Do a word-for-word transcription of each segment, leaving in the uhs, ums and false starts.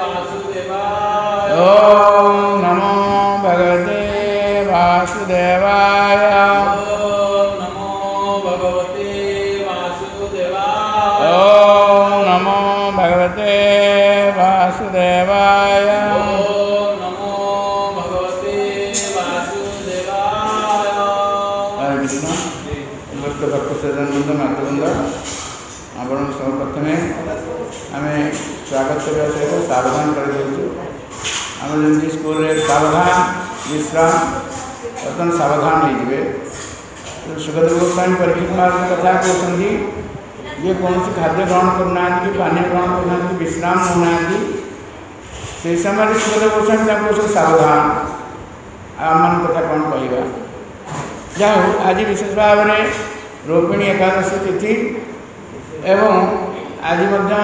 वासुदेवाय। ओम नमो भगवते वासुदेवाय। ओम नमो भगवते वासुदेवाय। ओम नमो भगवते वासुदेवाय। ओम नमो भगवते वासुदेवाय। हरे कृष्ण। भक्त भक्त सज्जनवृंद मातृवृंद आपण सब प्रथमे आम स्वागत करने सहित सावधान कर आम जमी स्कूल सावधान विश्राम बर्तमान सावधान होते सुखदेव गोस्वामी परीक्षित महाराज कथा कहते ये कौन खाद्य ग्रहण करना कि पानी ग्रहण करना कि विश्राम होना से समय सुखदेव गोस्वामी सब सावधान आम कथा कौन कहवा जहाँ आज विशेष भाव में रोहिणी एकादशी तिथि एवं आज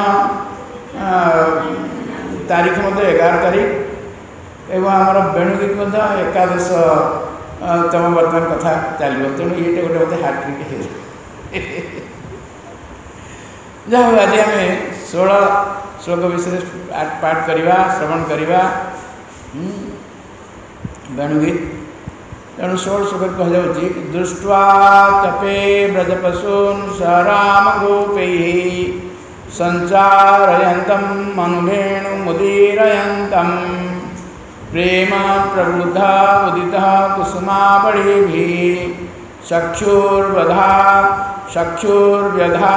तारीख मध्य एगार तारीख एवं आमर वेणुगीत एकादश तम बर्तमान कथा चलो तेणु ये गोटे मत हार्ट्रिक है जहाँ आज आम षोलह श्लोक विषय पाठ करवा श्रवण करवा वेणुगीत तेणु षोल श्लोक कहुच्छी दृष्ट्वा तपे व्रजपशून् स रामगोपैः सञ्चारयन्तं मनुवेणुमुदीरयन्तं प्रेम प्रवृद्धा उदितः कुसुमावळिभिः चक्षुर्वधा चक्षुर्व्यधा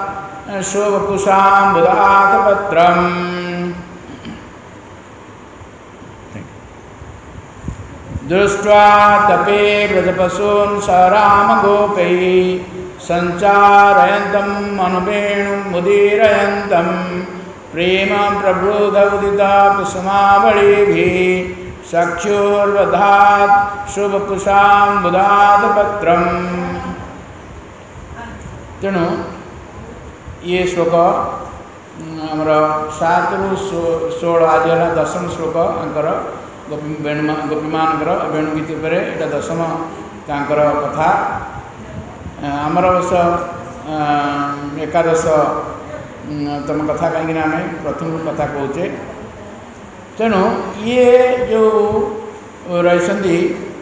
शोभकुशाम्बुदातपत्रम् दृष्ट्वा तपे व्रजपशून् स रामगोपैः सञ्चारयन्तं मनुवेणुमुदीरयन्तं प्रेम प्रबुध उदिता कुसुमावळिभिः चक्षुर्वधात् शुभकुशाम्बुदातपत्रम्। तेणु ये श्लोक आमर सात रु षोल आज है दशम श्लोक आंकर गोपी वेणु गोपीमानकर वेणुगीत पर यहाँ दशम तांकर कथा आमर वर्ष एकादश तम कथा कहीं आम प्रथम कथा कहे तेणु ये जो रही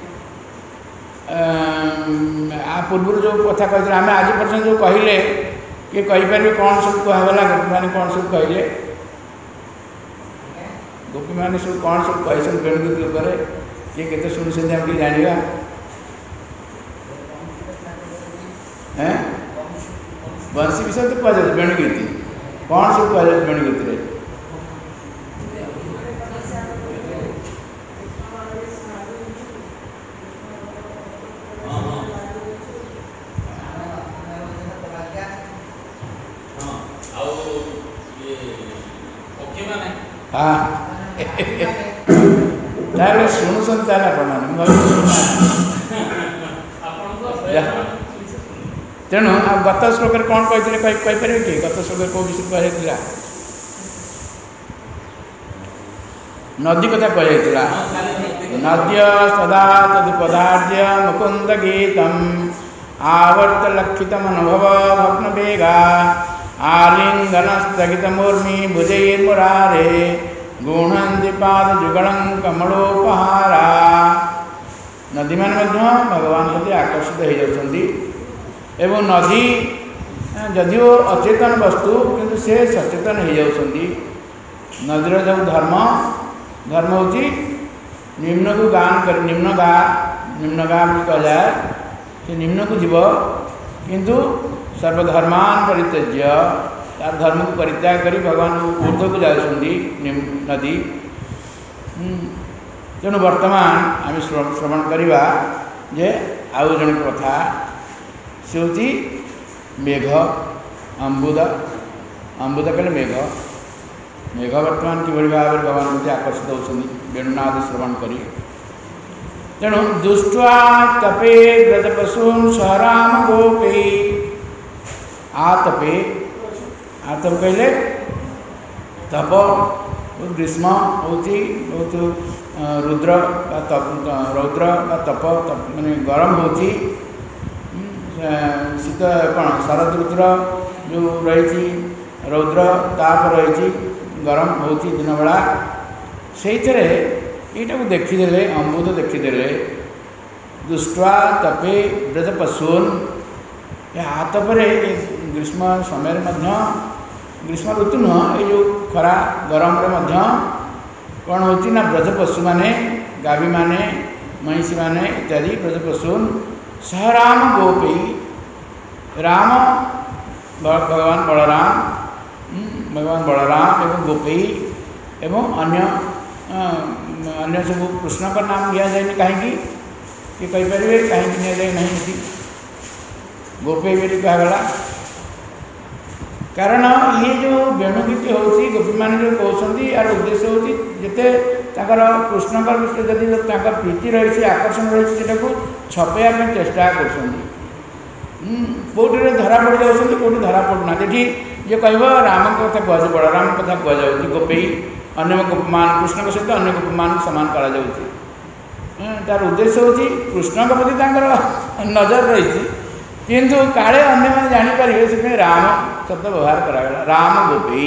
पूर्व जो कथा कहते आम आज पर्यटन जो कहले किए कहीपर कौन सब कहगला गोपी मैंने कौन सब कहले गोपी मैंने सब कौन सब कही वेणुगीत उपर किए के शुणी आम कि जाना हैं बंशी विषय तो कह वेणुगीत कौन सब कह वेणुगीत हाँ तारे शुणुन ताले तेणु गत श्लोक कौन कहते कहीपर कि गत श्लोक कौ विषय कहला नदी कथा कहला नद्य सदा तदुपदार्य मुकुंद गीतम आवर्त लक्षित मनोभव भग्न वेगा आलिंगन स्थगित मूर्मि भुजैर्मुरारे गुणंति पाद जुगलं कमलोपहारा नदी मान भगवान प्रति आकर्षित हो जाती एवं नदी जदिओ अचेतन वस्तु किंतु से सचेतन हो जाती नदीर जो धर्म धर्म हूँ निम्न को गान कर निम्न गा निम्न गा कह जाए कि निम्न को जीव किंतु सर्वधर्मान परित्यज्य तार धर्म को परित्याग करी भगवान ऊर्ध्व को जाती नदी तेणु वर्तमान आम श्रवण करवा जे आउ जन कथा से हूँ मेघ अम्बुद अम्बुद कहले मेघ मेघ वर्तमान किभଳି भाव भगवान प्रति आकर्षित होती वेणुनाद श्रवण करी तेणु दुष्ट्वा तपे व्रजपशून् स रामगोपैः आतपे आतप कहले तप ग्रीष्म होती बहुत रुद्र तप रौद्र तप माने गरम होती शीत कौन शरद रुद्र जो रही रौद्र ताप रही गरम होती दिन बेला से यटा को देखीदे अम्बुद देखीदे दुष्टा तपे ब्रज पशून हाथ पर ग्रीष्म समय ग्रीष्म ऋतु नुह ये जो खरा गरम कौन हो ब्रज पशु माने गाभी माने महिषी माने इत्यादि ब्रज पशून सह राम गोपी राम भगवान बलराम भगवान बलराम एवं गोपी एवं अन्य अन्य सब कृष्ण का नाम लिया जाए कहीं ये कहींपारे कहीं नि जाए नहीं गोपी बोली कहगला कारण ये जो वेणुगीति होती गोपी मान जो कहते यार उद्देश्य होती जिते कृष्ण जदि प्रीति रही आकर्षण रही छपैया चेष्टा करोटे धरा पड़ जाती कौटी धरा पड़ना ये कह राम कथा कह बलराम कथा कह गोपी अन्य गोपमान कृष्ण सहित अन्य गोपमान सामान करा तार उद्देश्य होती कृष्ण प्रति नजर रही किंतु काले अन्य मैंने जानीपर से राम शब्द व्यवहार करागला राम गोपी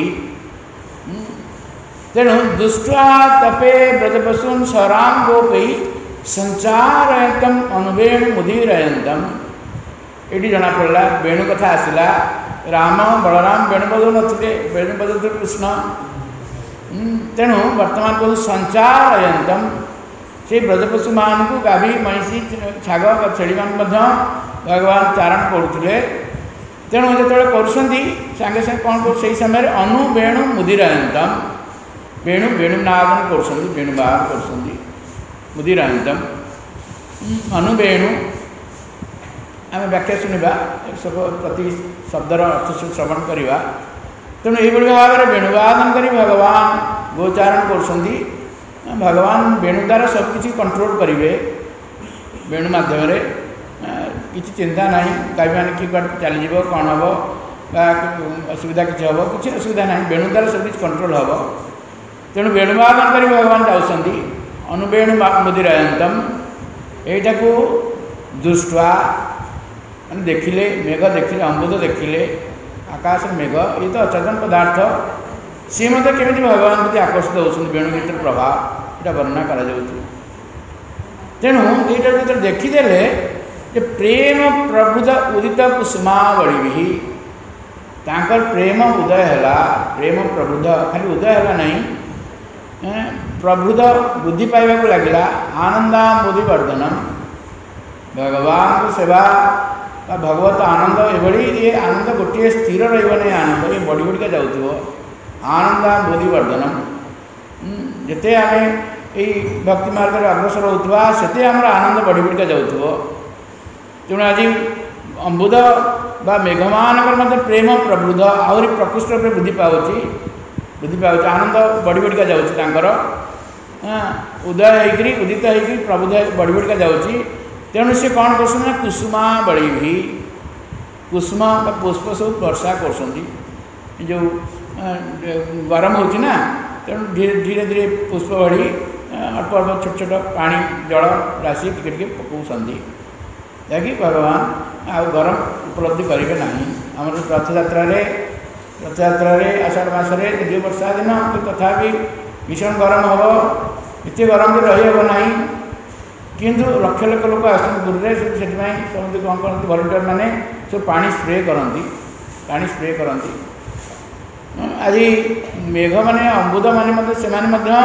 तेणु दुष्टा तपे ब्रजपशून सराम गोपी संचारयतम अनुवेणु मुदीरयंतम ये जना पड़ा वेणु कथा आसला राम बलराम वेणु बजौ नी वेणु बजौते कृष्ण तेणु वर्तमान कहूँ संचारयंतम से ब्रजपशु मान को गाभी महिषी छाग छेली मान भगवान चारण करुले तेणु जो कर संगे संगे कौन कर से समय अनु वेणु मुदीरयंतम वेणु वेणु नादन कर वेणु बाहर कर मुदीरयंतम अनु वेणु आम व्याख्या शुणा सब प्रति शब्दर अर्थ श्रवण करवा तेणु ये भाव में वेणुवादन कर भगवान गोचारण कर भगवान वेणु द्वारा सबकि कंट्रोल करेंगे वेणु मध्यम किसी चिंता ना गाभी मैंने कि चलीज कौन हम असुविधा किसी हम किसी असुविधा ना वेणु द्वारा सब किसी कंट्रोल हम तेणु वेणुवादन कर भगवान जाऊँगी अनुवेणु मुदीरयंतम यटा को दृष्टवा मैंने देखिले मेघ देखिले अम्बुद देखिले आकाश मेघ ये तो अचेतन पदार्थ सी मत केमी भगवान प्रति आकर्षित होती वेणुगीतर प्रभाव यहाँ वर्णना करा तेणु यहाँ जो देखीदे प्रेम प्रबुद्ध उदित कुसुमावली तांकर प्रेम उदय है प्रेम प्रबुद्ध खाली उदय है नहीं प्रबुद्ध बुद्धि पाइबा लगे आनंदाबुद्धि वर्धनम भगवान को सेवा भगवत आनंद ये ये आनंद गोटे स्थिर रही आनंद ये बढ़ी बढ़िका जाऊ आनंदाबुद्धि वर्धनम जिते आम ये भक्ति मार्ग में अग्रसर होता से आम आनंद बढ़ी बढ़िका जाऊ तेणु आज अम्बुद बा मेघमान प्रेम प्रबुद्ध आहरी प्रकृष्ट रूप वृद्धि पाँच वृद्धि पाँच आनंद बढ़ी बढ़िका जाऊँर उदय होकर उदित होकर प्रबुद्ध बढ़ी बढ़िका जाऊँगी तेणु सी कौन कर कुसुमा बड़ी भी कुसुम पुष्प सब वर्षा कर जो गरम होना तेणु धीरे धीरे धीरे पुष्प बड़ी अल्प अल्प छोट छोट पानी जल राशि टिके टिके पकाउछन्ति जहाँकि भगवान आ गरम उपलब्धि करेंगे ना आम रथयात्रा रथयात्रा आषाढ़ मसरे द्वितीय वर्षा दिन तथा भीषण गरम हम इतने गरम भी रही हे ना किंतु लक्ष लक्ष लोक आस दूर से समझते कौन करती भलंटियर मैंने सब पानी स्प्रे करती पानी स्प्रे करती आज मेघ मैंने अम्बुद मैंने से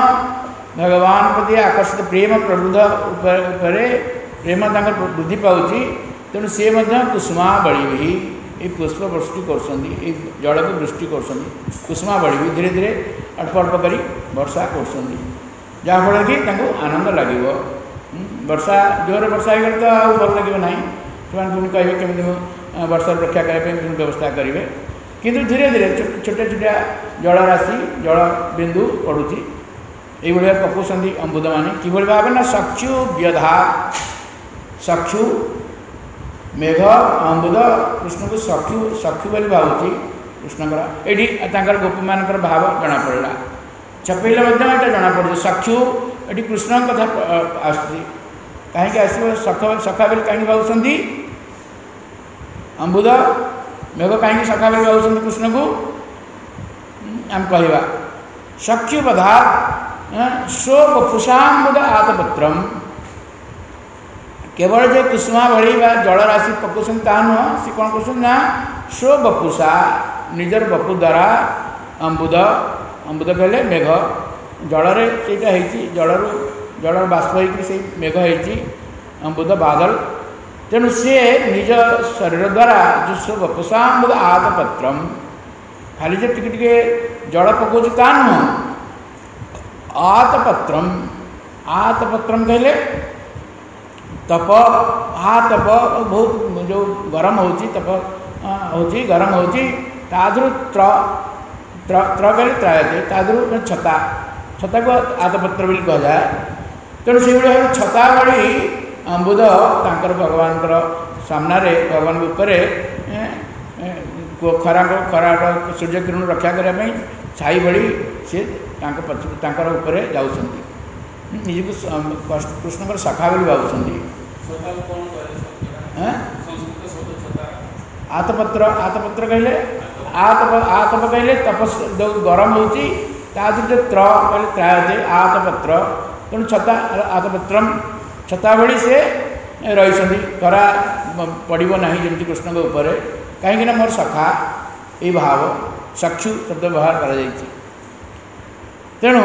भगवान प्रति आकर्षित प्रेम प्रबुद्ध उपर प्रेम वृद्धि पाँच तेणु सी कुसुमा बड़ी भी ये पुष्प वृष्टि कर जल को वृष्टि कर कुसुमा बड़ी भी धीरे धीरे अल्प अल्प कर वर्षा कर जहाँफल कि आनंद लगे वर्षा जोर वर्षा हो तो आ भल लगे ना पुणी कहे केमी वर्षा रक्षा करने व्यवस्था करेंगे किंतु धीरे धीरे छोटे छोटिया जल राशि जल बिंदु पड़ुची ये पकाउछन्ति अम्बुद मैंने कि भाव ना चक्षु व्यधा चक्षु मेघ अम्बुद कृष्ण को चक्षु चक्षु बोली भावुची कृष्णकर ये गोपी मान भाव जना पड़ा छपेले यहाँ जना पड़े चक्षु ये कृष्ण कथा आसुची कहीं आसो सखा सखा बोली कहीं भावुंट अम्बुद मेघ कहीं सखा बोली भावुंट कृष्ण को आम कहवा चक्षुपधात स्वपुषाबुद आतपत्रम केवल जो कुसुमा भली जल राशि पकुसन ता नुह सी कौन कहते ना स्वबपुषा निजर बपु द्वारा अम्बुद अम्बुद कहले मेघ जल से जल जल बाष्प हो मेघ हो अम्बुद बादल तेणु सी निज शरीर द्वारा जो स्वबपुषा अम्बुद आतपत्रम खाली जो टिके टिके जल पकाउछ ता नुह आतपत्रम आतपत्रम कहले तप आ तप बहुत जो गरम होची तप होची गरम होची तादृ त्र त्र त्र कहले त्रायते तादृ छता छता को आतपत्र बोली कह जाए तेणु से भाव छता भली अम्बुद तांकर भगवान सामने भगवान ऊपर खरा खरा सूर्य किरण रक्षा करने छाई भली सी तांकर ऊपर जाउछंती निजको कृष्ण शाखा बोली भावुंट आतपत्र आतपत्र कहले आतप आतप कहले तपस जो गरम होती जो त्र कहले त्रायते आतपत्र तेणु छता आतपत्रम छता भली से रही खरा पड़ो ना जमी कृष्ण के ऊपर कहीं मोर सखा ये भाव चक्षु शब्द व्यवहार कर तेणु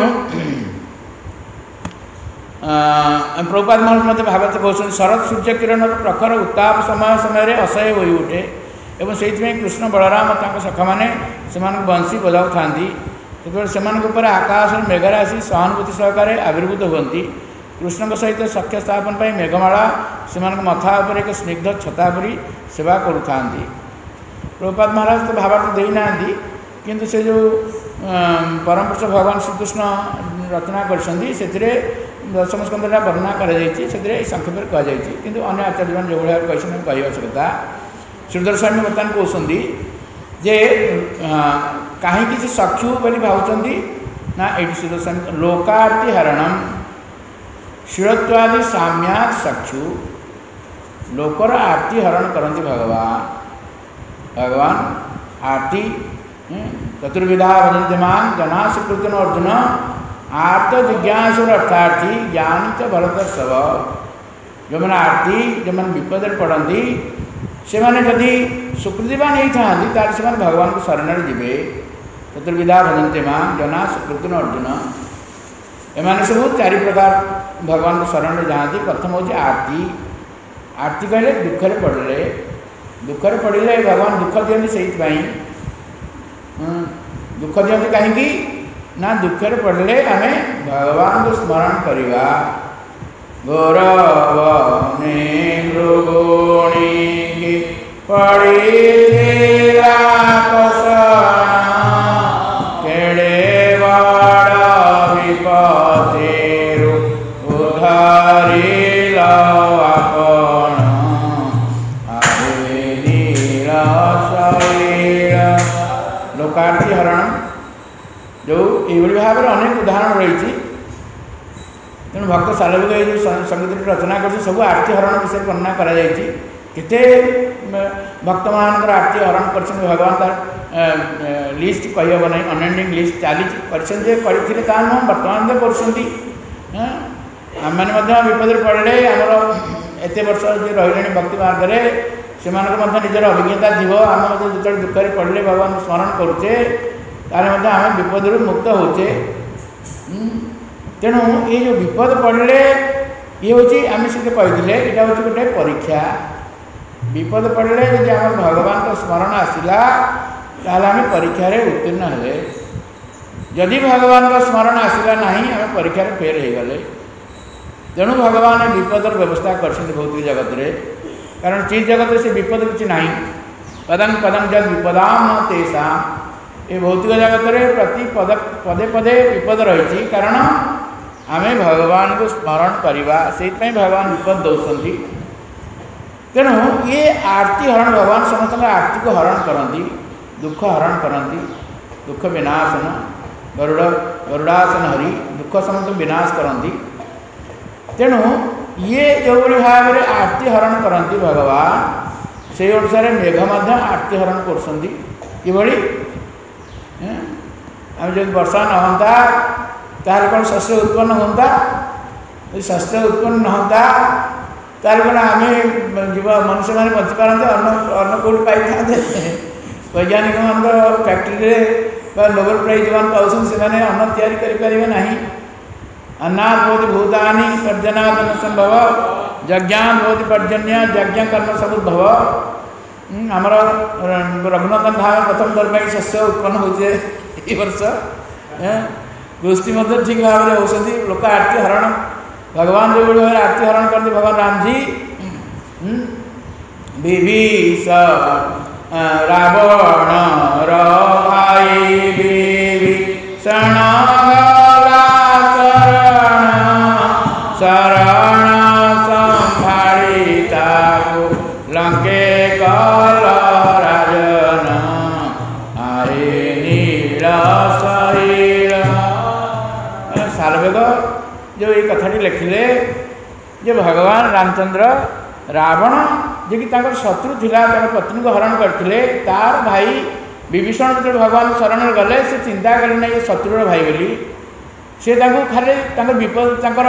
प्रभुपाद महाराज मत भागवत कहते शरद सूर्य किरण प्रखर उत्ताप समय समय असह्य हो उठे एवं से कृष्ण बलराम सखा मैंने से बंशी बजाऊ था से आकाश मेघराशि सहानुभूति सहकारे आविर्भूत होती कृष्ण सहित सख्य स्थापन पर मेघमाला से मथा उपर एक स्निग्ध छता परी सेवा करुता प्रभुपाद महाराज तो भावार्थ देना किंतु से जो परम पुरुष भगवान श्रीकृष्ण रचना कर दशम स्कंदटा वर्णना कर संक्षेप कहुई कि अन्य आचार्य मैंने जो भाई कही कह आवश्यकता श्रीधर स्वामी बर्तमान कहते जे कहीं चक्षु बोली भावुंट ना ये श्रीधर स्वामी लोकार्ति हरणम शीलत्वादि साम्यात चक्षु लोकर आरती हरण करती भगवान भगवान आरती चतुर्विधा भजन्त्यमान जना स्वीकृत अर्जुन आर्त जिज्ञासुर अर्थार्थी ज्ञानी च भरतर्षभ जो मैंने आरती जो मैंने विपद पड़ती से मैंने जदि सुकृतिवा नहीं था से भगवान को शरण जीवे चतुर्विधा भजन्त्यमान जना स्वीकृत अर्जुन एम सब चारि प्रकार भगवान को शरण जाती प्रथम हूँ आरती आरती कहले दुखरे पड़े दुखरे पड़े भगवान दुख दिखती से दुख दिखती कहीं ना दुखरे पड़े आम भगवान को स्मरण करवा गौरवने मृगुणी पड़ी केड़े बड़ विपदेरु उधारिल आपण लोकार्थी हरण जो ये भाव में अनेक उदाहरण रही तेणु भक्त सालविक जो संगीत रचना कर सब आरती हरण विषय वर्णना करते भक्त मान आरती हरण कर भगवान तार लिस्ट कही हम ना अनएंडिंग लिस्ट चली करते नुह बर्तमान तो कर आम मैंने विपद पड़े आमर एत वर्ष जो रही भक्ति मार्ग से निजर अभिज्ञता जीव आम जो दुखरे पड़े भगवान स्मरण करुचे ताले आम विपद मुक्त होचे तेणु ये जो विपद पड़े ये हूँ आम से कहते यहाँ हूँ गोटे परीक्षा विपद पड़े जब आम भगवान को स्मरण आसला ताल आम परीक्षा उत्तीर्ण हेले जदि भगवान को स्मरण आसला ना आम परीक्षा फेल हो गले तेणु भगवान विपदर व्यवस्था कर भौतिक जगत रे कारण चीज जगत से विपद किसी ना पदं पदं जद विपदाम न तेषा ये भौतिक जगत रे प्रति पद पदे पदे विपद रही कारण आम भगवान को स्मरण करवा से भगवान विपद दौरान तेणु ये आरती हरण भगवान समस्त आरती को हरण करती दुख हरण करती दुख विनाशन गरुड़ गरुड़ासन हरि दुख समस्त विनाश करती तेणु ये जो भाव में आरती हरण करती भगवान से अनुसार मेघ आरती हरण कर आम जो वर्षा न होता तार कौन शस्य उत्पन्न होता शस्य उत्पन्न न होता तार कौन आम जीव मनुष्य मैंने बची पारते अन्न अन्न कौट पाई था वैज्ञानिक मान फैक्ट्री नोबेल प्राइज जो पाँच से अन्न तैयारी करें ना अन्नात् भवति भूतानि पर्जनात् न संभव यज्ञात् भवति पर्जन्य यज्ञ कर्म समुद्भव आमर रघुनाथन धाम प्रथम दर्भ शस्य उत्पन्न होचे ए वर्ष गोष्ठी मध्य ठीक भाव में होती लोक आरती हरण भगवान जो भाव आरती हरण करते भगवान राम जी विभीषण रावण भाई विभीषण शरण संभाड़ीता लंके कल राजन आए नील शरीर सालवेग जो ये कथाटी लिखिले जो भगवान रामचंद्र रावण जे कि तांकर शत्रु थिला पत्नी को हरण करथिले तार भाई विभीषण जो भगवान शरण गले से चिंता कले ना ये शत्रुर भाई बोली से खाली विपद कौन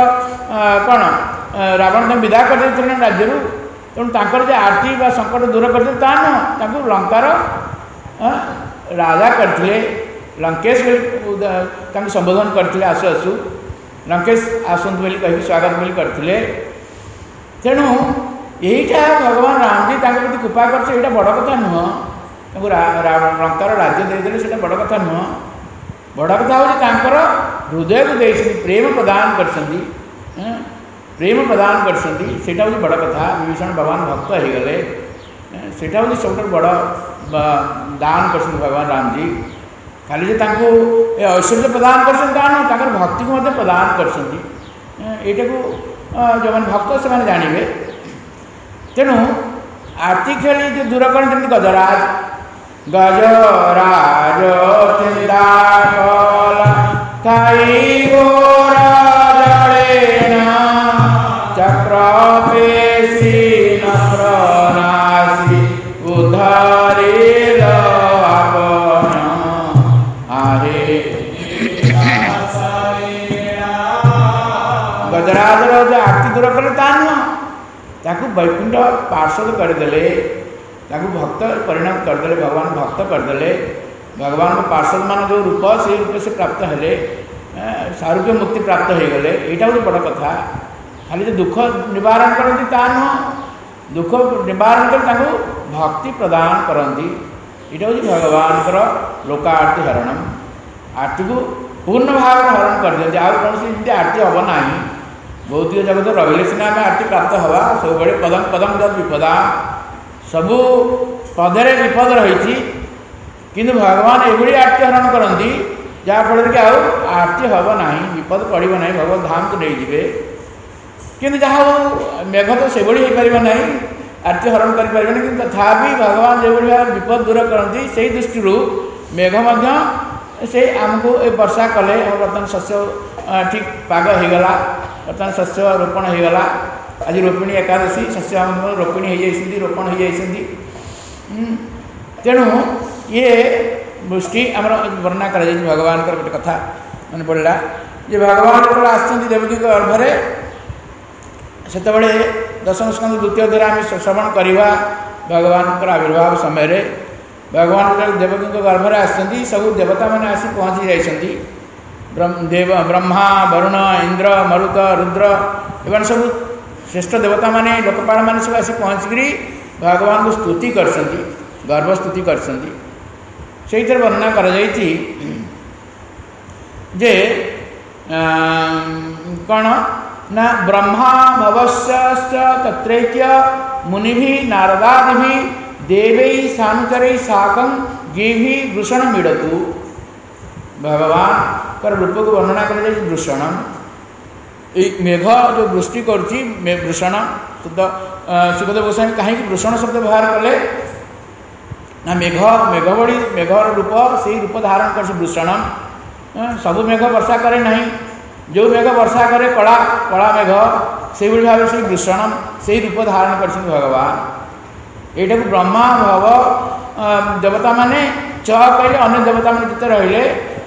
रावण विदा कर राज्य तेणु तर आरती संकट दूर करते ता नुह लंकार राजा करते लंकेश संबोधन करते आसु आसु लंकेश आसतु बोली कह स्वागत बोली करते तेणु यहीटा भगवान राम जी प्रति कृपा कर बड़ कथा नुह लंकार राज्य देदेले से बड़ कथा नुह बड़ कथा हूँ हृदय को दे प्रेम प्रदान कर प्रेम प्रदान कर बड़ कथा विभीषण भगवान भक्त हो गले सेटा हूँ सब बड़ दान कर भगवान राम जी खाली जो ऐश्वर्य प्रदान कर भक्ति को प्रदान कर जो मैंने भक्त से जानवे तेणु आरती खेली जो दूर करते गजराज गजराज चिंता कला ताई गोर जड़ेन चक्र पेशी नप्रनाशी उधरिल आपन आरे गजराज जो आरती दूर कले ता नुह वैकुंठ पार्षद करदे भक्त परिणाम करदे भगवान भक्त करदे भगवान पार्षद मान जो रूप से रूप से प्राप्त हेले सारूप्य मुक्ति प्राप्त हो गले यहाँ हूँ बड़ कथा खाली जो दुख निवारण करती ता नुह दुख निवारण कर भक्ति प्रदान करती यहाँ हूँ भगवान लोक आरती हरण आरती को पूर्ण भाव हरण कर दिखते आउ कौन आरती हम ना भौतिक जगत रही सीना आम आरती प्राप्त हवा सब बड़े पदम पदम जब विपदा सबू पदे विपद रही किंतु भगवान एभली आरती हरण करती जहाँफल कि आउ आरती हम ना विपद पड़ो ना भगवान धाम को नहीं जाए कि जहाँ मेघ तो से भाई हो पार ना आरती हरण करें कि तथा भगवान जो भाव विपद दूर करती से दृष्टि मेघ से आमको ए वर्षा कले बर्तमान शस्य ठीक पाग होगला बर्तमान शस्य रोपण होगला आज रोपिणी एकादशी शस्य रोपिणी हो जाती रोपण हो जाती तेणु ये वृष्टि आम वर्णना कर भगवान गोटे कथा मन पड़ा जे भगवान को आसती देवकी गर्भरे से दशम स्कंद द्वितीय द्वारा आम श्रवण करवा भगवान आविर्भाव समय भगवान देवकी गर्भरे आसती सब देवता मैंने आसी पहुँची जाती देव ब्रह्मा वरुण इंद्र मरुत रुद्र एवं सब श्रेष्ठ देवता माने लोकपाल माने सब आसी पहुँचकर भगवान को स्तुति कर गर्भ स्तुति कर वर्णना कर जे कौन ना ब्रह्मा भवस्य तत्रैक्य मुनि नारदादि देवै सानुचरै साकं गेहि वृषण मिड़तु भगवान कर रूप को वर्णना कर वृषण मेघ जो वृष्टि करुच्ची वृषण शुद्ध सुखदेव गोस्वामी कहीं वृषण शब्द व्यवहार कले ना मेघ मेघ बड़ी मेघर रूप से रूप धारण कर वृषण सब मेघ वर्षा करे नहीं जो मेघ वर्षा करे कला कला मेघ से भाव से वृषण से रूप धारण कर भगवान यहाँ ब्रह्मा भव देवता माने च कहले अन्य देवता मैंने जिते रहिले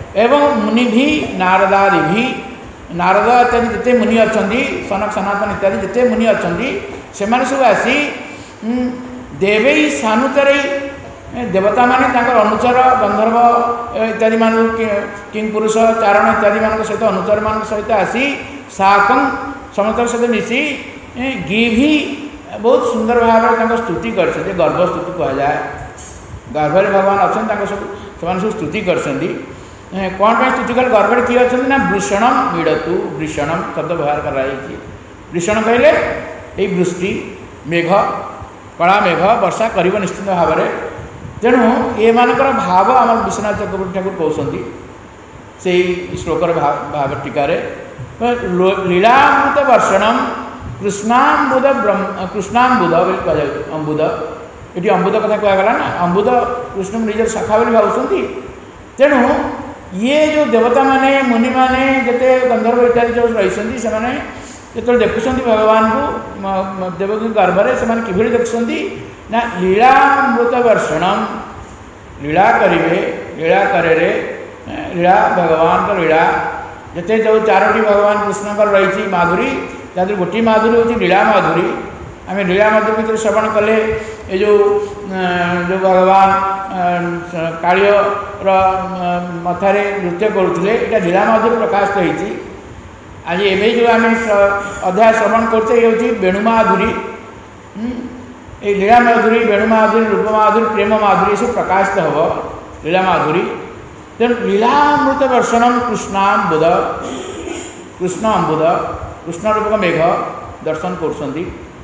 एवं मुनि भी नारदादि भी नारद इत्यादि जिते मुनि अच्छा सनक सनातन इत्यादि जिते मुनि अच्छा से सब आसी देवे सानुचर देवता माने अनुचर गंधर्व इत्यादि मान किंग पुरुष चारण इत्यादि मान सहित अनुचर मान सहित आसी साकं समस्त सहित मिसी गी भी बहुत सुंदर भाव में स्तुति कर गर्भ स्तुति कहुए गर्भर भगवान अच्छा सब स्तुति कर कौन पर स्तुति कल गर्भर किए अच्छा ना वृषणम मीड़तु वृषणम शब्द व्यवहार कराई वृषण कहले यही वृष्टि मेघ कला मेघ वर्षा कर निश्चित भाव में तेणु ये मानकर भाव आम विश्वनाथ चक्रवर्ती ठाकुर कहते से श्लोकर भाव टीकार लीलामृत वर्षणम कृष्णाबुद ब्रह्म कृष्णाबुद कह अम्बुद ये अम्बुद कथा कहगला ना अम्बुद कृष्ण निजर शाखा बोली भावुं तेणु ये जो देवता माने मुनि माने जिते गंधर्व इत्यादि जो रही से देखुं भगवान को देवकी गर्भरे से कि देखुं ना लीलामृत वर्षणम लीला करेंगे लीला करे लीला भगवान का लीला जिते जो चारोटी भगवान कृष्ण रही माधुरी तादर गोटी माधुरी हूँ लीला माधुरी आम लीला माधुरी भर श्रवण कले ये जो जो भगवान कालियर मथारे नृत्य करुले ये लीला माधुरी प्रकाशित होती आज एवं जो आम अध्याय श्रवण करते ये वेणुमाधुरी ये लीला माधुरी वेणुमाधुरी रूप माधुरी प्रेम माधुरी सब प्रकाशित हम लीला माधुरी तेणु लीलामृत वर्षणम कृष्णाबुद कृष्ण अम्बुद कृष्ण रूपक मेघ दर्शन कर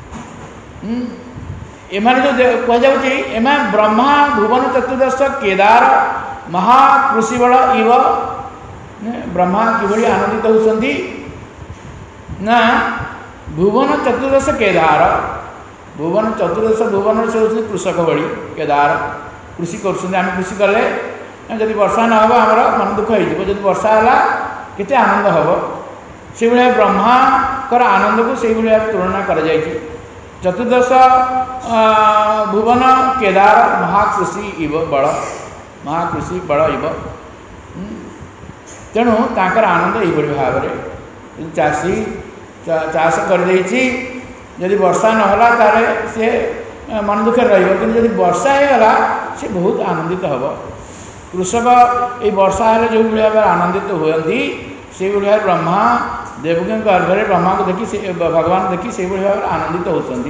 एमाने जो कहुँ ब्रह्मा भुवन चतुर्दश केदार महाकृषि बल इव ब्रह्मा कि आनंदित होती ना भुवन चतुर्दश केदार भुवन चतुर्दश भुवन से होती कृषक भली केदार कृषि कर कृषि कले जदि वर्षा न हो आमर मन दुख हो वर्षा है केते आनंद हम से भाया ब्रह्मा कर आनंद को से भाया तुलना कर चतुर्दश भुवन केदार महाकृषि इव बल महाकृषि बल इव तेणु तांकर आनंद यही भाव में चाषी चाष कर जदि वर्षा नहला तारे से मन दुखे रही वर्षा होगला से बहुत आनंदित हम कृषक ये वर्षा है जो भाव आनंदित होती से भाव ब्रह्मा देवकी गर्भरे ब्रह्मा को देखी से भगवान देखी से भाव आनंदित होती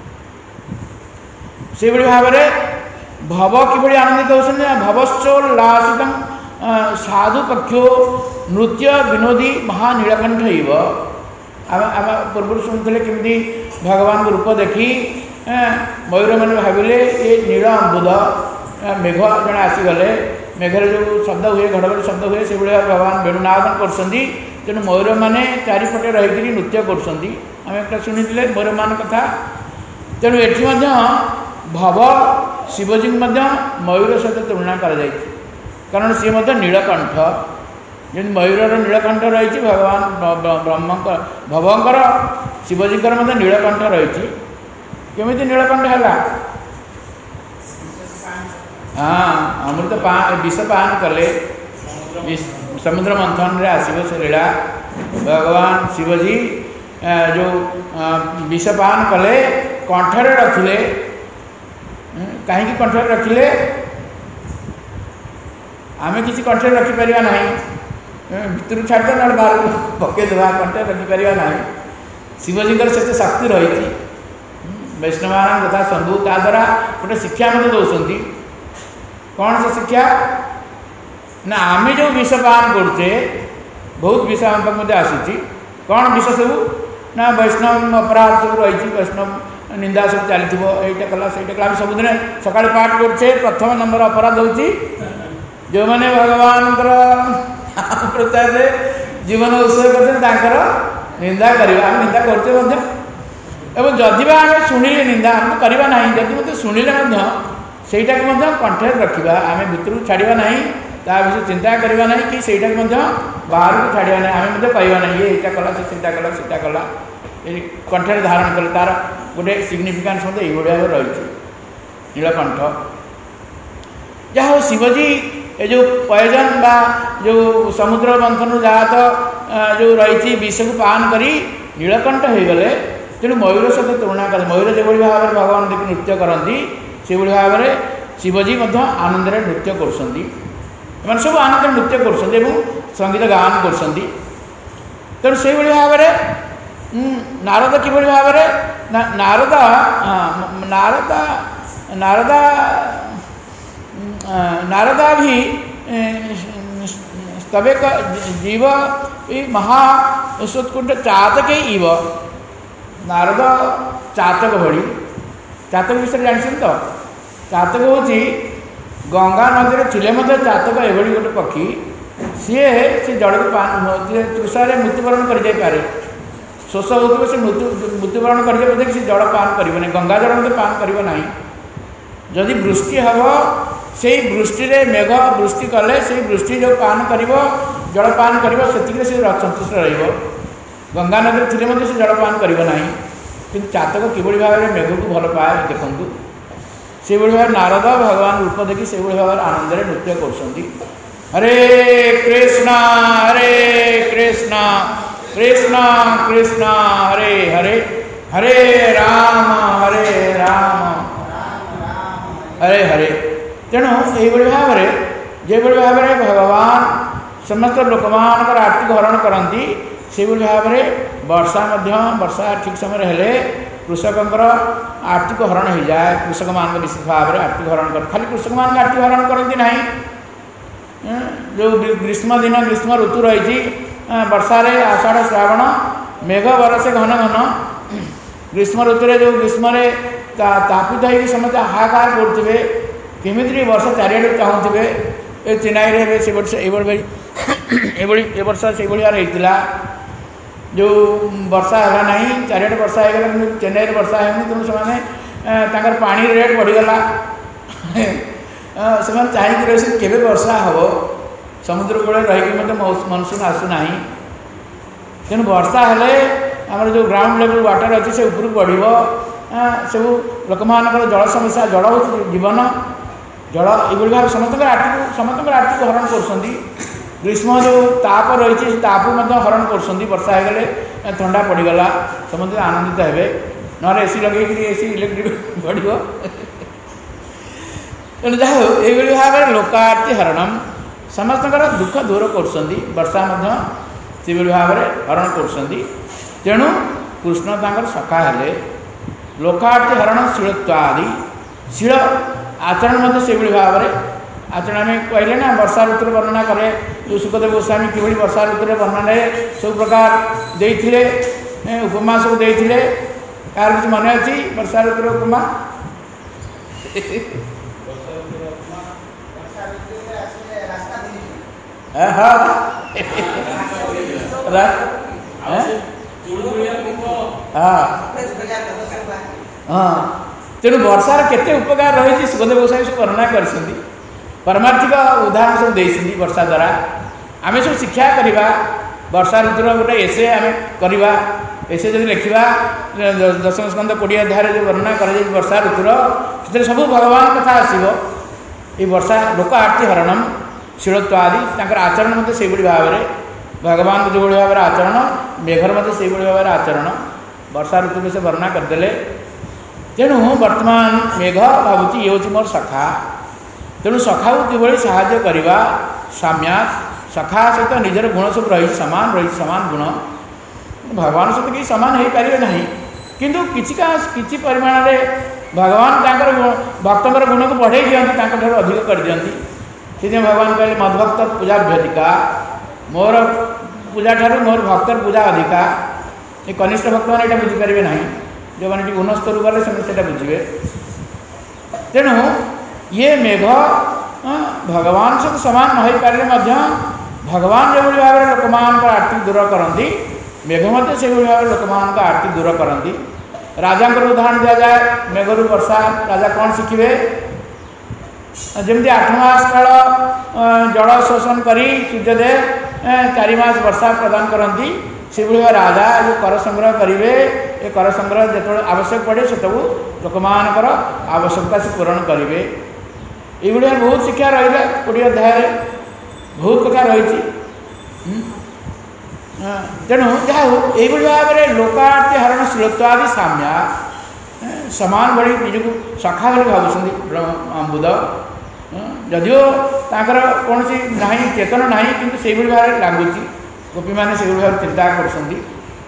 से भाव में भव कि आनंदित होती भवश्चोल्लासित साधु पक्षो नृत्य विनोदी महानीलकंठ इव आम पूर्व शुणुले केमती भगवान को रूप देखी मयूर मैंने भाविले ये नील अम्बुद मेघ जड़े आसीगले मेघर जो शब्द हुए घड़घड़ शब्द हुए से भाया भगवान वेणुनादन कर तेणु मयूर मैंने चारिपटे रहीकि नृत्य कर शुणी मयूर मान कथा तेणु ये भव शिवजी मयूर सहित तुलना कर कारण सी नीलकंठ जमी मयूर नीलकंठ रही भगवान ब्रह्म भवंकर शिवजीकर नीलकंठ रही केमी नीलकंठ है हाँ अमृत पान विष पान कले समुद्र मंथन रे आसव से लीला भगवान शिवजी जो विष पान कले कंठरे रखिले कहीं कंठरे रखिले आम किसी कंठरे रखिपर ना भितर छाड़ ना बाहर पकईदे कंठरे रखिपर ना शिवजी से शक्ति रही वैष्णवान तथा शंभु ता द्वारा गोटे शिक्षा मत दौरान कौन से शिक्षा ना आम जो विष पान करते बहुत विष आम पाक आसूँ कौन विष सब ना वैष्णव अपराध सब रही वैष्णव निंदा सब चली यहाँ कला से कला आम सबुदिन सका पाठ करते प्रथम नंबर अपराध होती जो मैंने भगवान प्रचार जीवन उत्सर्ग करते निंदा करवा आम निंदा करते एवं जदि आम शुणिले निंदा आम करवा ना जदि मत शुणिले सेटा को कंठे रखा आम भितर छाड़ा ना ता विषय चिंता करवा ना कि सेटा बाहर को छाड़ा ना आम कहवा ना ये यहाँ कला से कला से कला कंठे धारण कले तार गोटे सिग्निफिकेन्स ये भाव रही नीलकंठ जहाँ शिवजी ए जो पॉइजन बा जो समुद्र मंथन जहाँ तो जो रही विष को पान करी नीलकंठ हो गले तेणु मयूर सहित तुलना कर मयूर जो भाव में भगवान देखिए नृत्य करती से भाव में शिवजी आनंद नृत्य कर सब आनंद नृत्य कर संगीत गान कर तेणु से भाव में नारद कि भाव में नारद नारदा नारदा नारदा भी तबे जीव महा सुत्कुंड चातक इव नारद चातक भड़ी चातक विषय जानते तो चातक हूँ गंगा नदी में थिले चातक एभली गोटे पक्षी सी सी जड़ को पान तृषार मृत्युवरण कर शोष हो से मृत्युवरण कर जड़ पान कर गंगा जल मत पान करना जदि वृष्टि हम से वृष्टि मेघ वृष्टि कले से वृष्टि जो पान कर जल पान कर से सन्तुष्ट रंगा नदी थे से जल पान करना कि चातक किभली भाव में मेघ को भल पाए देखूँ से भाव नारद भगवान रूप देखी से भाव आनंद नृत्य कर हरे कृष्णा हरे कृष्णा कृष्णा कृष्णा हरे हरे हरे राम हरे राम हरे हरे तेणु यही भाव में जो भाव में भगवान समस्त लोक मान आरती हरण करती से भाव में वर्षा वर्षा ठीक समय हेले कृषक आर्थिक हरण हो जाए कृषक मान निश्चित भाव में आर्थिक हरण कर खाली कृषक मान आर्थिक हरण करती ना जो ग्रीष्म दिन ग्रीष्म ऋतु रही वर्षा आषाढ़ श्रावण मेघ बरसे घन घन ग्रीष्म ऋतु जो ग्रीष्म तापित हो समस्त हाहाकार करुवे केमिति वर्ष चारिड़े चाहूे ये चेन्नई से वर्ष ये वर्ष से रही जो वर्षा है ना चारिड़े वर्षा हो चेन्नई वर्षा है तेणु से पानी रेट बढ़ीगला से चाहिए रही केवे वर्षा हम समुद्र कूल रही मनसून आसूना तेणु वर्षा हेले आम जो ग्राउंड लेवल वाटर अच्छे से उपरକୁ बढ़ो सब लोक मान जल समस्या जल हो जीवन जल ये भाव समस्त आर्थिक समस्त आर्थिक हरण कर ग्रीष्म जो ताप रही ताप हरण कर वर्षा हो गले ठंडा पड़गला समस्त आनंदित हे ना एसी लगे एसी इलेक्ट्रिक बढ़ो तेणु जहा ये भाव में लोकार्ति हरणम समस्त दुख दूर कर वर्षा से भाव में हरण कर तेणु कृष्ण तांकर सखा हेले लोकार्ति हरण शीलत्वादि शील आचरण से भाव में आचरण आम कहले ना वर्षा ऋतु वर्णना करे जो सुखदेव गोस्वामी कि वर्षा ऋतु वर्णना सब प्रकार देते उपमा सब देते यार किसी मन अच्छी वर्षा ऋतु उपमा हाँ तेणु वर्षार केते उपकार रही सुखदेव गोस्वामी सब वर्णना कर परमार्थिक उदाहरण सब देती वर्षा द्वारा आम सब शिक्षा करवा वर्षा ऋतुर गोटे एसे आम करवा एसे जब लिखा दशम स्कंद कोड़े अध्याय जो वर्णना कर वर्षा ऋतुर से सब भगवान कथा आसो ये वर्षा लोक आर्ति हरणम शीलत्वादि आचरण मत से भाव में भगवान जो भाव में आचरण मेघर मत से भाव में आचरण वर्षा ऋतु से वर्णना करदे तेणु वर्तमान मेघ भावुँ ये हूँ मोर सखा तेणु सखा को किभली साहाय्य करवा साम्यात सखा सहित निजर गुण सब रही सामान रही सामान गुण भगवान सहित कि सामान हो पारे ना किंतु किसी परिमाण में भगवान तांकर भक्तर गुण को बढ़े दिखती अधिक कर दिखती से भगवान कहले मद्भक्त पूजाभ्यधिका मोर पूजा ठार मोर भक्तर पूजा अधिका ये कनिष्ठ भक्त मैंने यहाँ बुझीपारे ना जो मैंने उन्न स्तर गले से बुझे तेणु ये मेघ भगवान सहित सामान न हो पारे भगवान जो भाव में लोक मान आर्थिक दूर करती मेघ मत से भाव में लोक मान आर्थिक दूर करती राजा उदाहरण दि जाए मेघरू वर्षा राजा कौन शिखिबे जमती आठ मास काल जल शोषण करी सूर्यदेव चारि मास वर्षा प्रदान करती से भाव राजा जो कर संग्रह करेंगे ये कर संग्रह जो आवश्यक पड़े से लोक मान आवश्यकता से पूरण करेंगे ये बहुत शिक्षा रहा कोड़े अध्याय बहुत कथा रही। तेणु जहाँ ये भाव में लोकार्थ हरण शीलत्वादि साम्या सामान भली निजक सखा भली भावुं अम्बुद जदिओ ताकर कौन सी ना चेतन ना कि से भाव में लगुच गोपी मैंने से भाव चिंता कर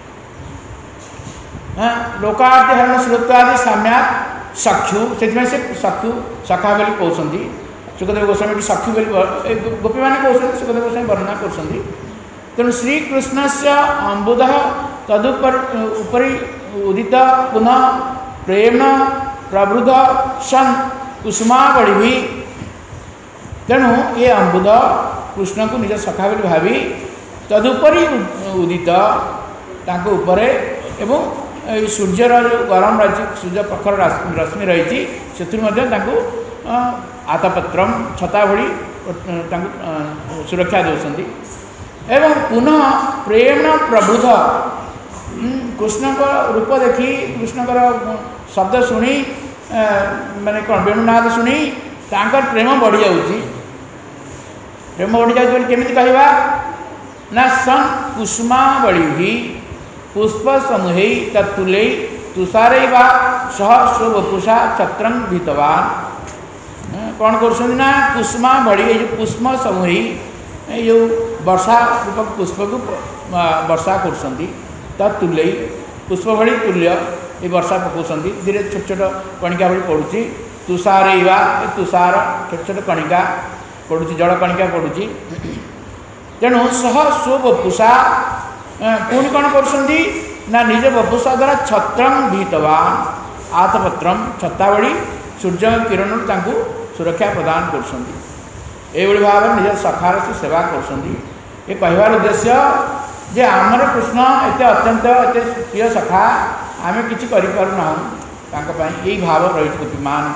लोकार्थ हरण शीलत्वादि साम्या सख्यु से सख्यु सखा बोली कहते सुखदेव गोस्वामी सख्यु बोली गोपी मैंने कहते सुखदेव गोस्वामी वर्णना कर। तेणु श्रीकृष्ण से अम्बुद तदुपर उपरी उदित पुनः प्रेम प्रबुद्ध सन कुसुमावली भी। तेणु ये अम्बुद कृष्ण को निज सखा बोली भावी तदुपरी उदित तांको उपरे एवं सूर्यर जो गरम रही सूर्य प्रखर रश्मि रही से आतपत्र छता भली सुरक्षा दौरान एवं पुनः प्रेम प्रबुद्ध कृष्ण का रूप देखी कृष्ण शब्द शुणी माने कौन वेणुनाद शुणी तांकर प्रेम बढ़ी जाऊँगी प्रेम बढ़ी जाऊँ केमी कहवा ना सन कुसुमावली पुष्प समूह तत्तुले तुषारे वा सह स्वपुषा छत्रं भीतवान कौन कर कुसुमा भली जो पुष्प समूह जो वर्षा रूपक पुष्प को वर्षा कर तुल्य पुष्प भली तुल्य ये वर्षा पकाउं धीरे छोट छोट कणिका भली पड़ुची तुषार तुषार छोट छोट कणिका पड़ुची जल कणिका पड़ुची। तेणु सह स्वपुषा पुणी कौन कर निज बपुषा द्वारा छत्रं भीतवान आतपत्र छत्ता भली सूर्य किरण सुरक्षा प्रदान कर भाव में निज सखार से सेवा कर कहवार उद्देश्य जे आमर कृष्ण एत अत्यंत एत प्रिय सखा आम कि करना यही भाव रही गोपी मान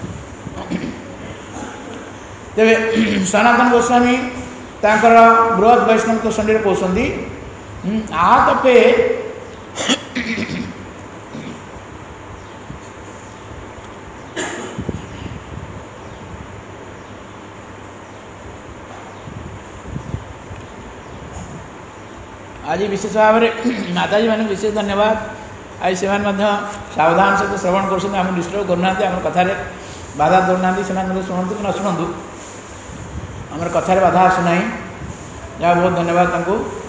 तेरे सनातन गोस्वामी तांकर बृहद वैष्णव तो संडे कहते आतपे आज विशेष भाव में माताजी मैंने विशेष धन्यवाद आज से सावधान सहित श्रवण कर डिस्टर्ब करना आम कथार बाधा दौना से शुणु कि न शुणु आम कथार बाधा आसुना जहाँ बहुत धन्यवाद।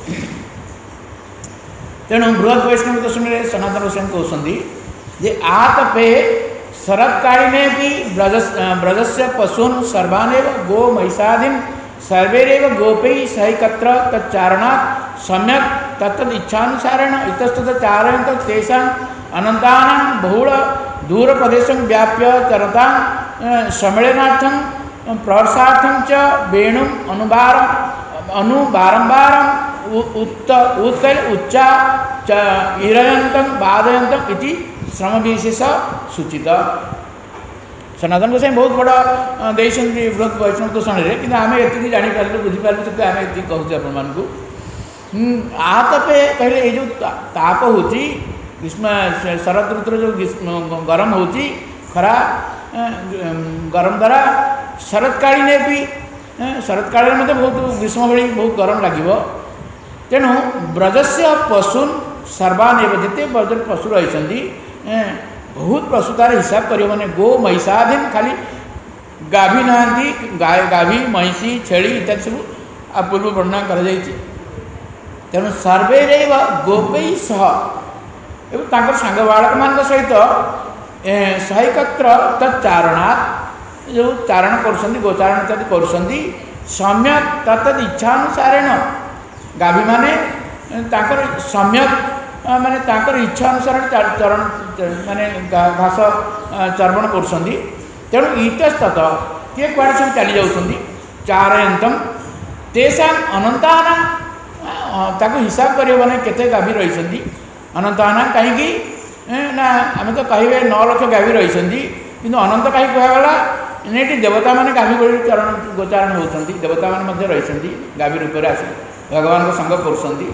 तेणु बृहद वैष्णव दर्शन सनातन गोस्वामी कहते जे आतपे शरत्कालीने भी ब्रज ब्रजस्य पशून् सर्वानेव गो महिषादीन् सर्वैरेव गोपै सहैकत्र तच्चारणात् सम्यक् तत्तद् इच्छानुसारेण इतस्ततः चारयन्तः तेषाम् अनन्तानां बहुल दूरप्रदेशं व्याप्य तरतां सम्मेलनार्थं प्रहर्षार्थं च वेणुम् अनुबार अनुबारम्बारम् उत्त उत्कल उच्चा च इरयन्तं वादयन्तम् इति श्रम विशेष सूचित। सनातन गोस्वामी बहुत बड़ा देते बृहद वैष्णव दर्शन में कि आम ये जापारे बुझीपारे से आम ये कहूँ आप आतपे कहले ये जो ताप हो ग्रीष्म शरद ऋतु जो ग्रीष्म गरम हो खरा गरम द्वारा शरतकालीने भी शरतकाल में बहुत ग्रीष्म भली बहुत गरम लगे। तेणु ब्रजस्य पशून् सर्वानेव जिते ब्रज पशु रही बहुत पशु तार हिसाब कर मैंने गो महिषादीन खाली गाभी नहांती गाय गाभी महिषी छेली इत्यादि सब पूर्व वर्णना कर तेणु सर्वैरेव गोपै सह एवं सांग बालक मान सहित सहैकत्र तच्चारणात् जो चारण कर गोचारण इत्यादि कर सम्यक तत्तद इच्छानुसारेण गाभी माने ताकर सम्यक माने ताकर इच्छा अनुसार चरण माने घास चर्वण कर तेणु इतस्तत किए कुआड़े सब चली जाऊँ चारयंतम तेषां अनंतानां ताको हिसाब कर मैंने केते गाभी रही अनंतानां कहीं ना आम तो कहे नौ लक्ष गाभी रही कि अनंत कहीं कहगला ये देवता मैंने गाभी चरण गोचारण होती देवता मैंने रही गाभी रूप में आस भगवान को संग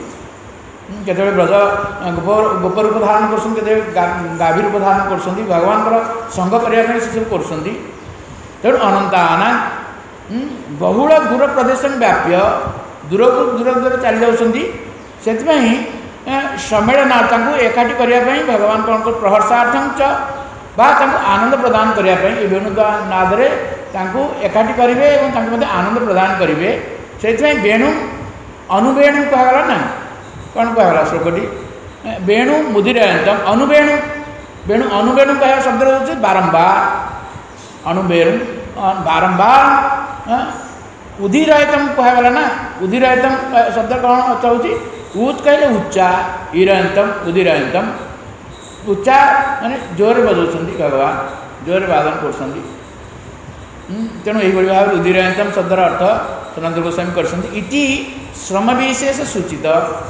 कर ब्रज गोप गोप रूप धारण कर गाभी रूप धारण कर भगवान संग करने से सब कर तेणु अनंताना बहुल दूर प्रदेश व्याप्य दूर को दूर दूर चली जाऊँगी से सम्मेलनार्थों एकाठी करने भगवान कौन को प्रहर्षार्थं च बा आनंद प्रदान करने वेणुनाद एकाठी करेंगे और आनंद प्रदान करेंगे से वेणु अनुवेणु कहगला ना कौन कहगला श्लोकटी वेणु मुदिरायंतम अनुवेणु वेणु अनुवेणु कह शब्द हो बारंबार अणुवेणु बारंबार उदीरयतम कहगला ना उदीरयतम शब्द कौन अर्थ हो उत कहले उच्चा ईरयंतम उदीरयंतम उच्चा माने जोर बजाउछन्ति भगवान जोर वादन करछन्ति तेणु यही भाव उदीरयंतम शब्दर अर्थ सनातन गोस्वामी करछन्ति इति श्रम विशेष सूचित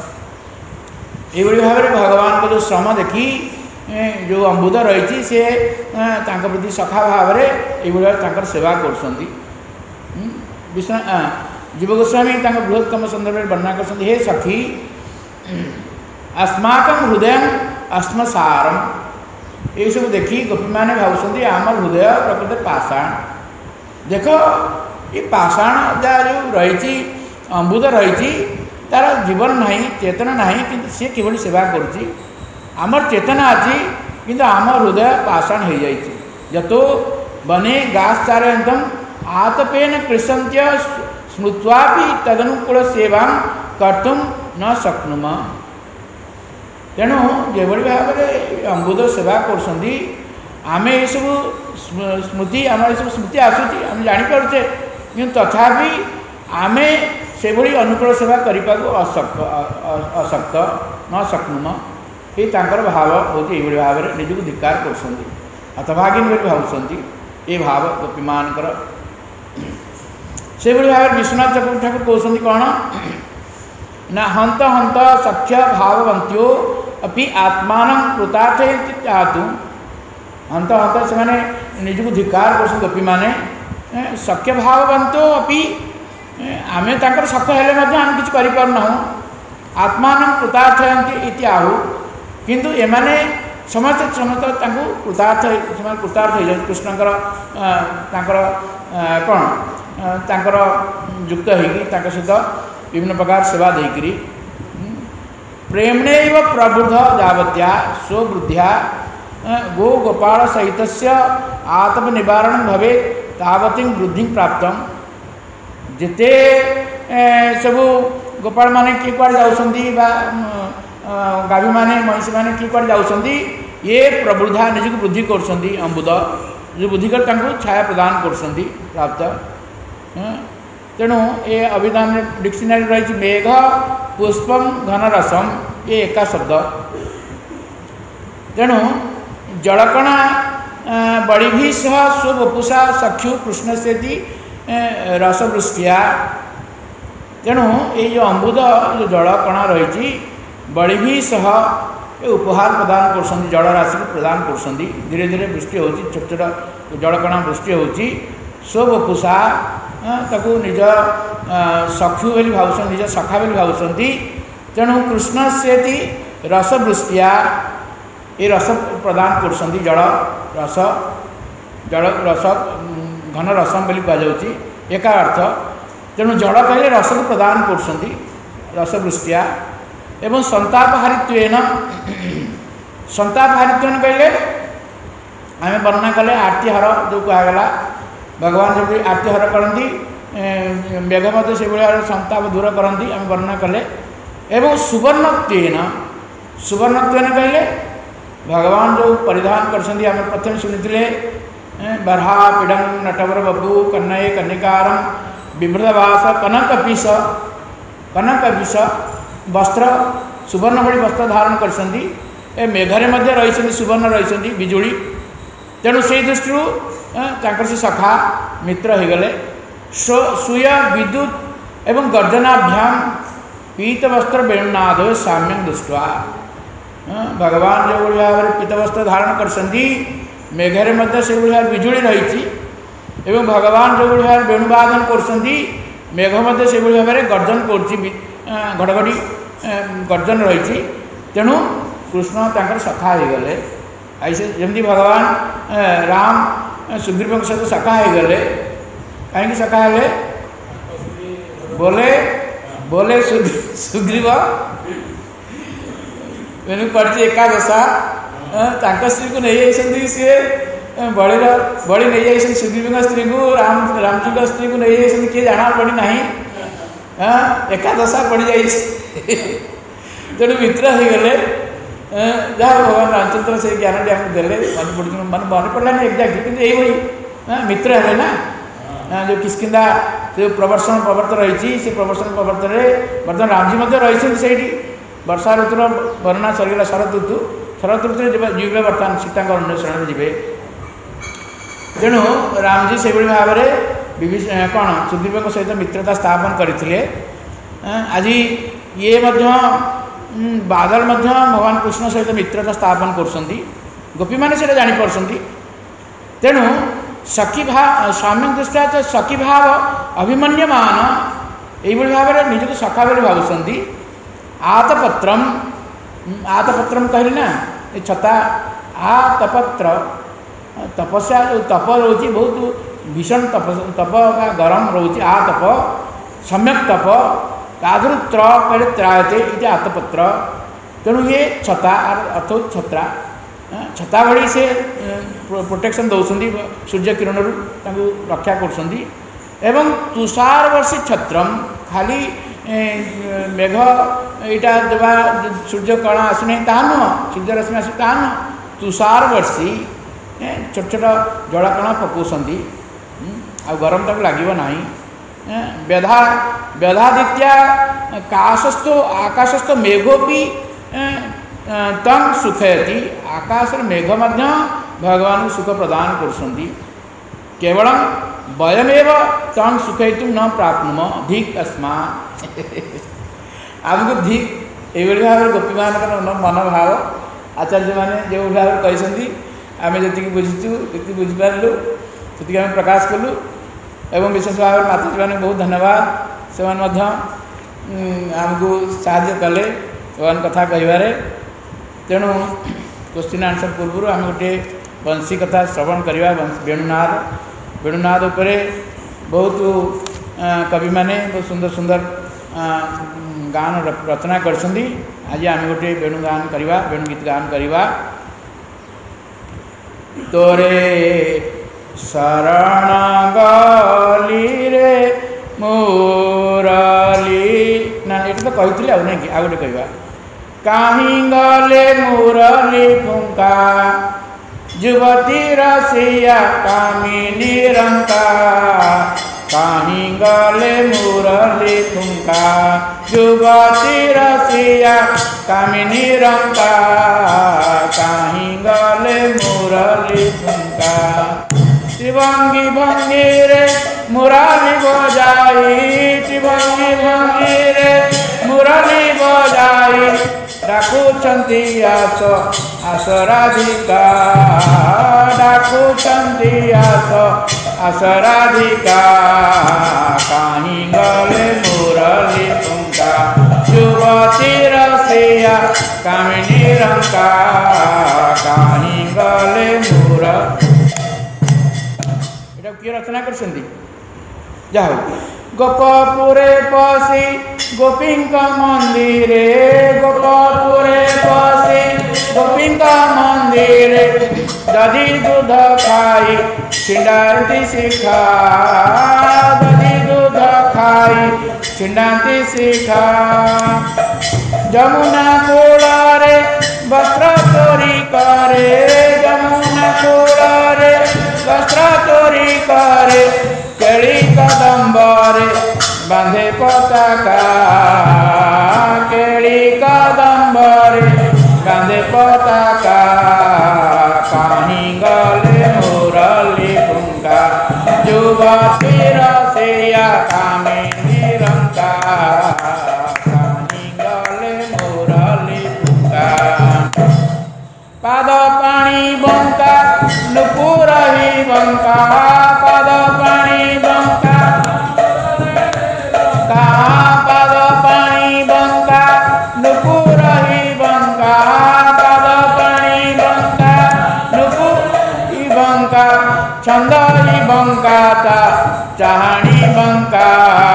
यही भाव भगवान को जो श्रम देखी जो अम्बुद रही सी प्रति सखा भाव में सेवा करछन्ति विष्णु जीव गोस्वामी बृहत्तम संदर्भ में वर्णना कर हे सखी अस्माकं हृदय अस्मसारम ये सब देखी गोपी मैंने भावुं आम हृदय प्रकृत पाषाण देख ये पाषाण जहाँ जो रही अम्बुद रही तार जीवन ना चेतना ना कि सी किभली सेवा करुच्ची आमर चेतना अच्छी किंतु आम हृदय पाषाण हो जाइए यतो बने गास चारयंतम आतपेन कृषंत्य स्मृत्वा तदनुकूल सेवा कर्तुम न शक्नुम तेणु जो भाव में अम्बुद सेवा कर आम ये सब स्मृति आम सब स्मृति आसूँ आम जापे कि तथापि आम से अनुकूल सेवा करने को अशक्त अशक्त न शक्नुम ये भाव हूँ ये भाव में निजक धिक्कार कर हतभागिनी भावुं ये भाव गोपी मानकर से भाव विश्वनाथ चक्रवर्ती ठाकुर कहते कौन ना हंत हंत सख्य भाववंत्यो अभी आत्मान कृतार्थ चाहतु हंत हंत से निजक धिक्कार कर गोपी मैंने सख्य भाववंतो अभी आम तर सख हेले आम कि करना आत्मान कृतार्थयंती आहु किंतु एमाने समस्त समस्त कृतार्थ कृतार्थ हो जाए कृष्णकर कौन तांकर युक्त होगी सहित विभिन्न प्रकार सेवा देकरी प्रेमणे प्रबुद्ध जावत्या स्ववृद्ध्या गो गोपाल सहित आत्म निवारण भवे तावती वृद्धि प्राप्त जिते सबू गोपाल माने किए कुआड़े जाउछन्ती बा गाभी माने महिषी माने किए कुआड़े जाउछन्ती ये प्रबुद्धा निजक वृद्धि करछन्ती अम्बुद जो बुद्धि कर छाया प्रदान करछन्ती प्राप्त तेणु ये अभिधान डिक्शनरी रही मेघ पुष्पम घनरसम ये एका शब्द तेणु जलकणा बड़ी भी सह स्वपुषा सख्यु कृष्ण से रसवृष्टिया तेणु ये जो अम्बुद जो जलकणा रही बड़ी भी सह ये उपहार प्रदान कर जल राशि प्रदान कर धीरे धीरे वृष्टि हो छोट छोट जलकणा वृष्टि हो स्वपुषा ताकू निज सख्यु बोली भाव निज सखा बोली भावुं तेणु कृष्ण से रसवृष्टिया ये रस प्रदान कर जल रस जल रस घन रसम बोली कहुच्छी एका अर्थ तेणु जल कहले रस को प्रदान कर रसवृष्टिया एवं संतापहारित्वेन संतापहारित्वेन कहले आम वर्णना कले आरतीहार जो कहगला भगवान जो आरतीहार करती मेघ मत से भाव संताप दूर करती आम वर्णना कले एवं सुवर्णत्वेन सुवर्णत्वेन कहले भगवान जो परिधान कर प्रथम शुणुले बरहा पिडंग नटवर बबू कन्नय कन्निकारम बिभ्रतवास कनकपीस कनकपीस वस्त्र सुवर्ण भली वस्त्र धारण कर मेघरे मध्य रही सुवर्ण रही बिजुड़ी तेणु से दृष्टि से सखा मित्र हो गले सूय विद्युत एवं गर्जनाभ्याम पीत वस्त्र वेणुनाद साम्यं दृष्टवा भगवान जो भाव में पीत वस्त्र धारण कर मेघरे मध्य से भाव बिजुड़ी रही एवं भगवान जो भाव वेणुवादन कर मेघ मध्य से भाव में गर्जन कर घड़घड़ी गर्जन रही तेणु कृष्ण तांकर सखा हो गले ऐसे जमी भगवान राम सुग्रीव सहित सखा हो गले कहीं सखा हेले बोले बोले सुग्रीव पड़ी एकादशा स्त्री को नहीं जाती सी बड़ी बड़ी नहीं जाती सुग्रीव स्त्री को राम रामजी की स्त्री को नहीं जाती किए जाना पड़ी ना एकादशा पड़ जाइए तेणु मित्र हो गले जहाँ भगवान रामचंद्र से ज्ञान टी आमको देले मन पड़ मन मन पड़ानी एक्जाक्टली कि यही मित्र है ना जो किसकिंदा जो प्रवर्षण पर्वत रही से प्रवर्षण पर्वत में बर्तमान रामजी रही से वर्षा ऋतुर वर्णना सरीगला शरद ऋतु शरद ऋतु जीवे बर्तमान सीता अन्वेषण जी तेणु रामजी से भाव में विभीषण कौन सुग्रीव सहित मित्रता स्थापन करते आज ये बादल भगवान कृष्ण सहित मित्रता स्थापन कर गोपी मैंने से जापी तेणु सखी भाव स्वामी दृष्टिया सखी भाव अभिमन्यमान यही भाव में निजक सखा बोली भावुंट आतपत्रम आतपत्रम कहली ना ये छता आतपत्र तपस्या जो तप रोची बहुत भीषण तप तप गरम रोची आतप सम्यक तप ताधुर त्र कहले त्रायते ये आतपत्र तेणु ये छता अर्थ छत्रा छता भड़ी से प्रोटेक्शन दौरान सूर्य किरण रक्षा कर तुषार वर्षी छत्रम खाली मेघ यहाँ देवा सूर्य कण आसुना ता नुह सूर्य रश्मि आस ता नुह तुषार वर्षी छोट छोट जलकण पकाउंट आ गरम तक लगे ना व्यधा व्यधादित्या काशस्थो आकाशस्थ मेघोपी तम सुखयति आकाश मेघ भगवान सुख प्रदान कर केवल वयमेव तम सुखयितुं न प्राप्नुम धिक अस्मा आमको धिक ये भाव में गोपी मान मन भाव आचार्य मैंने जो भाव कहते आम जी बुझीचु जी बुझीपारू से आम प्रकाश कलु एवं विशेष भाव में माताजी मैंने बहुत धन्यवाद से आमको साहाय्य कले भगवान कथा कहबारे तेणु क्वेश्चन आंसर पूर्व आम गोटे बंशी कथा श्रवण करवा वेणुनाद वेणुनाद उपरे बहुत कवि माने बहुत सुंदर सुंदर गान रचना कर आज आम गोटे वेणु गान करवा वेणु गीत गान करवा तोरे शरण गली रे मुरली ना ये तो कही आ नहीं आ गोटे कहवा कहीं गले मुरली फुंका युवती रसिया कामिनी रंका कहीं गले मुरली फुंका युवती रसिया कामिनी रंका कहीं गले मुरली फुंका त्रिभंगी भंगी रे मुरली बजाई त्रिभंगी भंगी रे मुरली बजाई डाकुचंती आस आस राधिका डाकुचंती आस आस राधिका कहीं गले मुरली फुंका युवती रसिया कामिनी रंका कहीं गले मुरली किए रचना कर जाओ गोपपुरे पशि गोपी मंदिरे गोपपुरे पशि गोपी मंदिरे दधि दूध खाई छिंडाती शिखा दधि दूध खाई छिंडाती शिखा जमुना कूड़े वस्त्र चोरी करे जमुना कूड़े वस्त्र चोरी करे केड़ी कदम्बरे बांधे पताका केड़ी कदम्बरे बांधे पताका कहीं गले मुरली फुंका युवती रसिया कामिनी रंका कहीं गले मुरली फुंका पाद पानी बंका नुपुर ही बंका पाद पानी बंका पाद पानी बंका नुपुर ही बंका पाद पानी बंका नुपुर ही बंका छंद बंकाता चाहणी बंका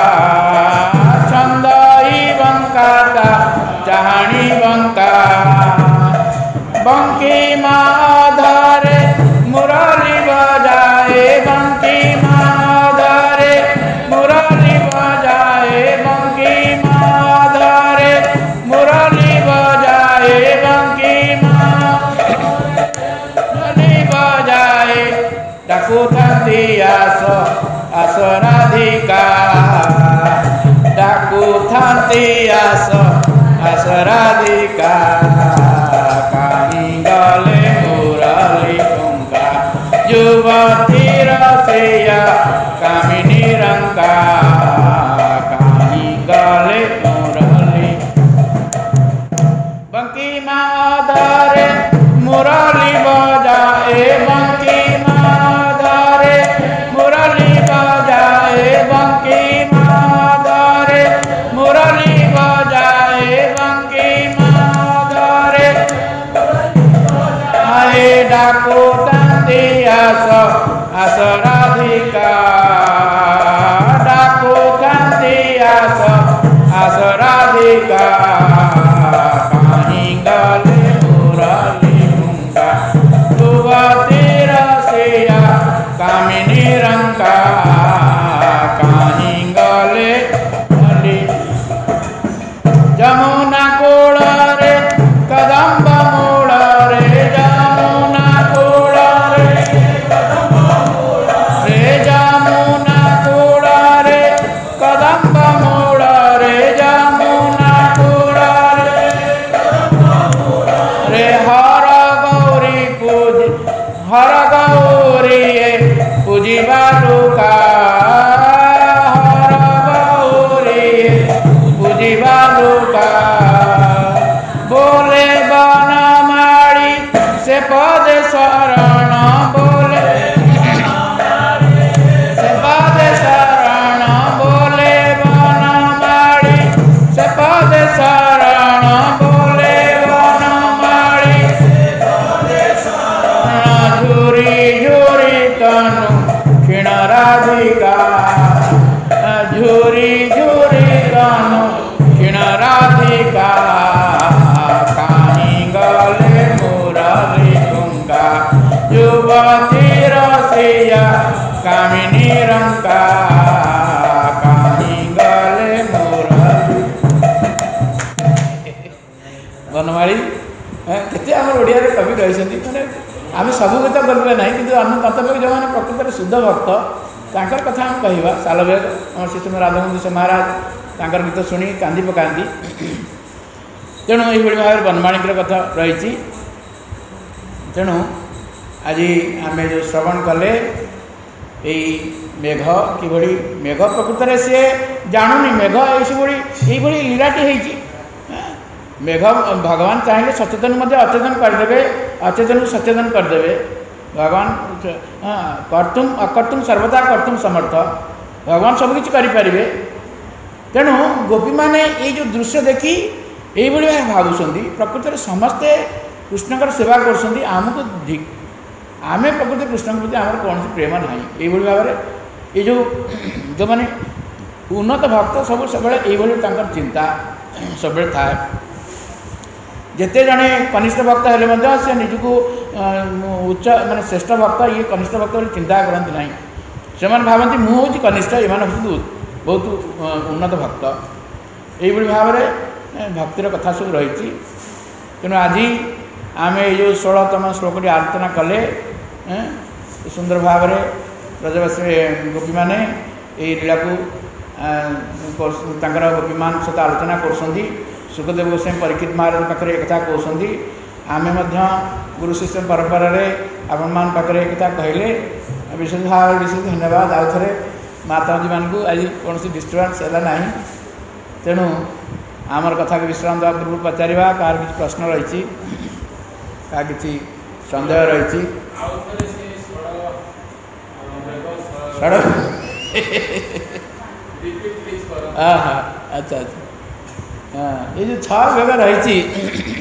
छंद ही बंकाता चाहणी बंका बंकी माधरे मुरली बजाए बंकी माधरे मुरली बजाए बंकी माधरे मुरली बजाए बंकी मुरली बजाए डाकू थाती आस आस राधिका डाकू थाती आस आस राधिका गले मुरली टुंका युवती रसिया कामिनी रंका कहीं गले मुरली बंकी माधरे मुरली बजाए बंकी माधरे मुरली बजाए बंकी माधरे मुरली बजाए बंकी माधरे आए डाकू थाती आस आस राधिका डाकू थाती आस आस राधिका कहीं गले मुरली टुंका युवती रसिया कामिनी रंका कहीं गले मुरली जमुना कूल रे कदम्ब मूल रे जमुना कूल रे रे जमुना कूल रे कदम्ब मूल रे जमुना कूल रे रे हर गौरी पूज हर गौरी पूजी बालुका हर गौरी पूजी बालुका बोले बनमाड़ी से पद शरण बोले से पद शरण बोले बनमाड़ी से पद शरण बोले बनमाड़ी झूरी झूरी तनु क्षीण राधिका झूरी झूरी तनु क्षीण राधिका कहीं गले मुरली टुंका युवती रसिया कामिनी रंका कहीं गले मुरली बनमाड़ी केते आम ओडिया कवि रही मैंने आम सब गीत बोलबे ना कि आम कर्तव्य जो मैंने प्रकृत शुद्ध भक्त तांकर कथा आम कहवा सालवेद आम शिशु राधाकुंज महाराज तांकर गीत शुणी कांदी पकाती तेणु ये भाव बनमाणिकर कथा रही तेणु आज आम जो श्रवण कले यही मेघ कि मेघ प्रकृत में सी जानुनी मेघ ये लीलाटी होती मेघ भगवान चाहिए सचेतन अचेतन करदे अचेतन को सचेतन करदे भगवान कर्तुम अकर्तुम सर्वदा कर्तुम समर्थ भगवान सबकि करें तेणु गोपी मैंने ये जो दृश्य देखी ये भावुं प्रकृत में समस्ते कृष्णकर सेवा करमको आम प्रकृति कृष्ण प्रति आम कौन प्रेम ना ये भाव में ये जो जो मैंने उन्नत भक्त सब सब ये चिंता सब थाए जिते जड़े कनिष्ठ भक्त हेले से निजक उच्च माने श्रेष्ठ भक्त ये कनिष्ठ भक्त चिंता करती ना से भावती मुझे कनिष्ठ ये बहुत उन्नत भक्त ये भाव में भक्तिर कथा सब रही तेणु आज आम ये षोलतम श्लोक आलोचना कले सुंदर भाव में ब्रजवासी गोपी मैंने ये लीला को गोपी मान सहित आलोचना कर सुखदेव गोस्वामी परीक्षित महाराज पाखे एक कहते आम गुरु शिष्य परंपरा आपण मान पाखे एक कहले विशेष भाव विशेष धन्यवाद आउ थे माता जी मान आज कौन डिस्टर्बांस है ना तेणु आमर कथा को विश्राम देवा पूर्व पचार कहार किसी प्रश्न रही क्या किसी सन्देह रही सड़क हाँ हाँ अच्छा अच्छा हाँ ये जो छः भाग रही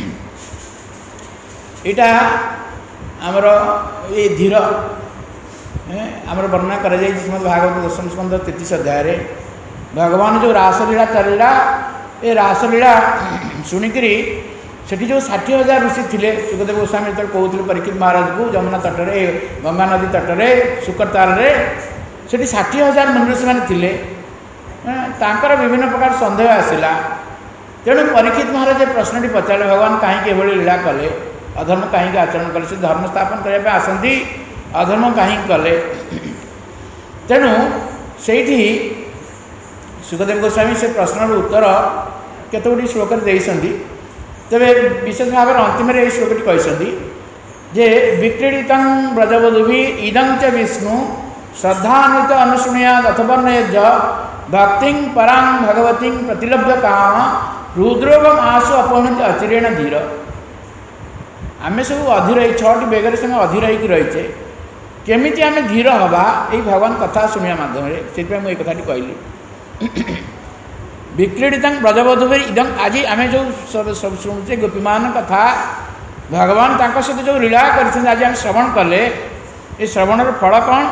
यहाँ आमर ये धीर आमर वर्णना कर श्रीमद भागवत दशम स्कंद तैंतीस अध्याय भगवान जो रासलीला चलला ए रासलीला शुणिकी सेठी जो षाठी हजार ऋषि थे सुखदेव गोस्वामी जो कहते परीक्षित महाराज को जमुना तटरे गंगा नदी तटरे शुक्रताल से षाठी हजार मुनि ऋषि मैंने थे तांकर विभिन्न प्रकार सन्देह आसला तेणु परीक्षित महाराज प्रश्न पचारे भगवान कहीं लीला कले अधर्म कहीं आचरण कले से धर्म स्थापन करने आसती अधर्म कहीं कले तेणु से सुखदेव गोस्वामी से प्रश्नर उत्तर केतोटी श्लोक देते तेरे विशेष भाव में अंतिम श्लोकटी कहते जे विक्रीडित व्रजवधुभि इदं च विष्णु श्रद्धान्वित अनुशृणुयाद अथवर्णयज भक्ति परां भगवती प्रतिलभ्य काम रुद्रोगम आशु अपहृत अचिरेण धीर आम सब अधीर छटी बेगर संगे अधीर हो रहीचे केमिति आम धीर हवा यही भगवान कथा शुणा मध्यम से मुझे कथाटी कहली विक्रीडित ब्रजवधुभि इदं आज आम जो सब शुणुचे गोपीमान कथा भगवान तांको सहित जो लीला कर आज आम श्रवण कले ये श्रवणर फल कौन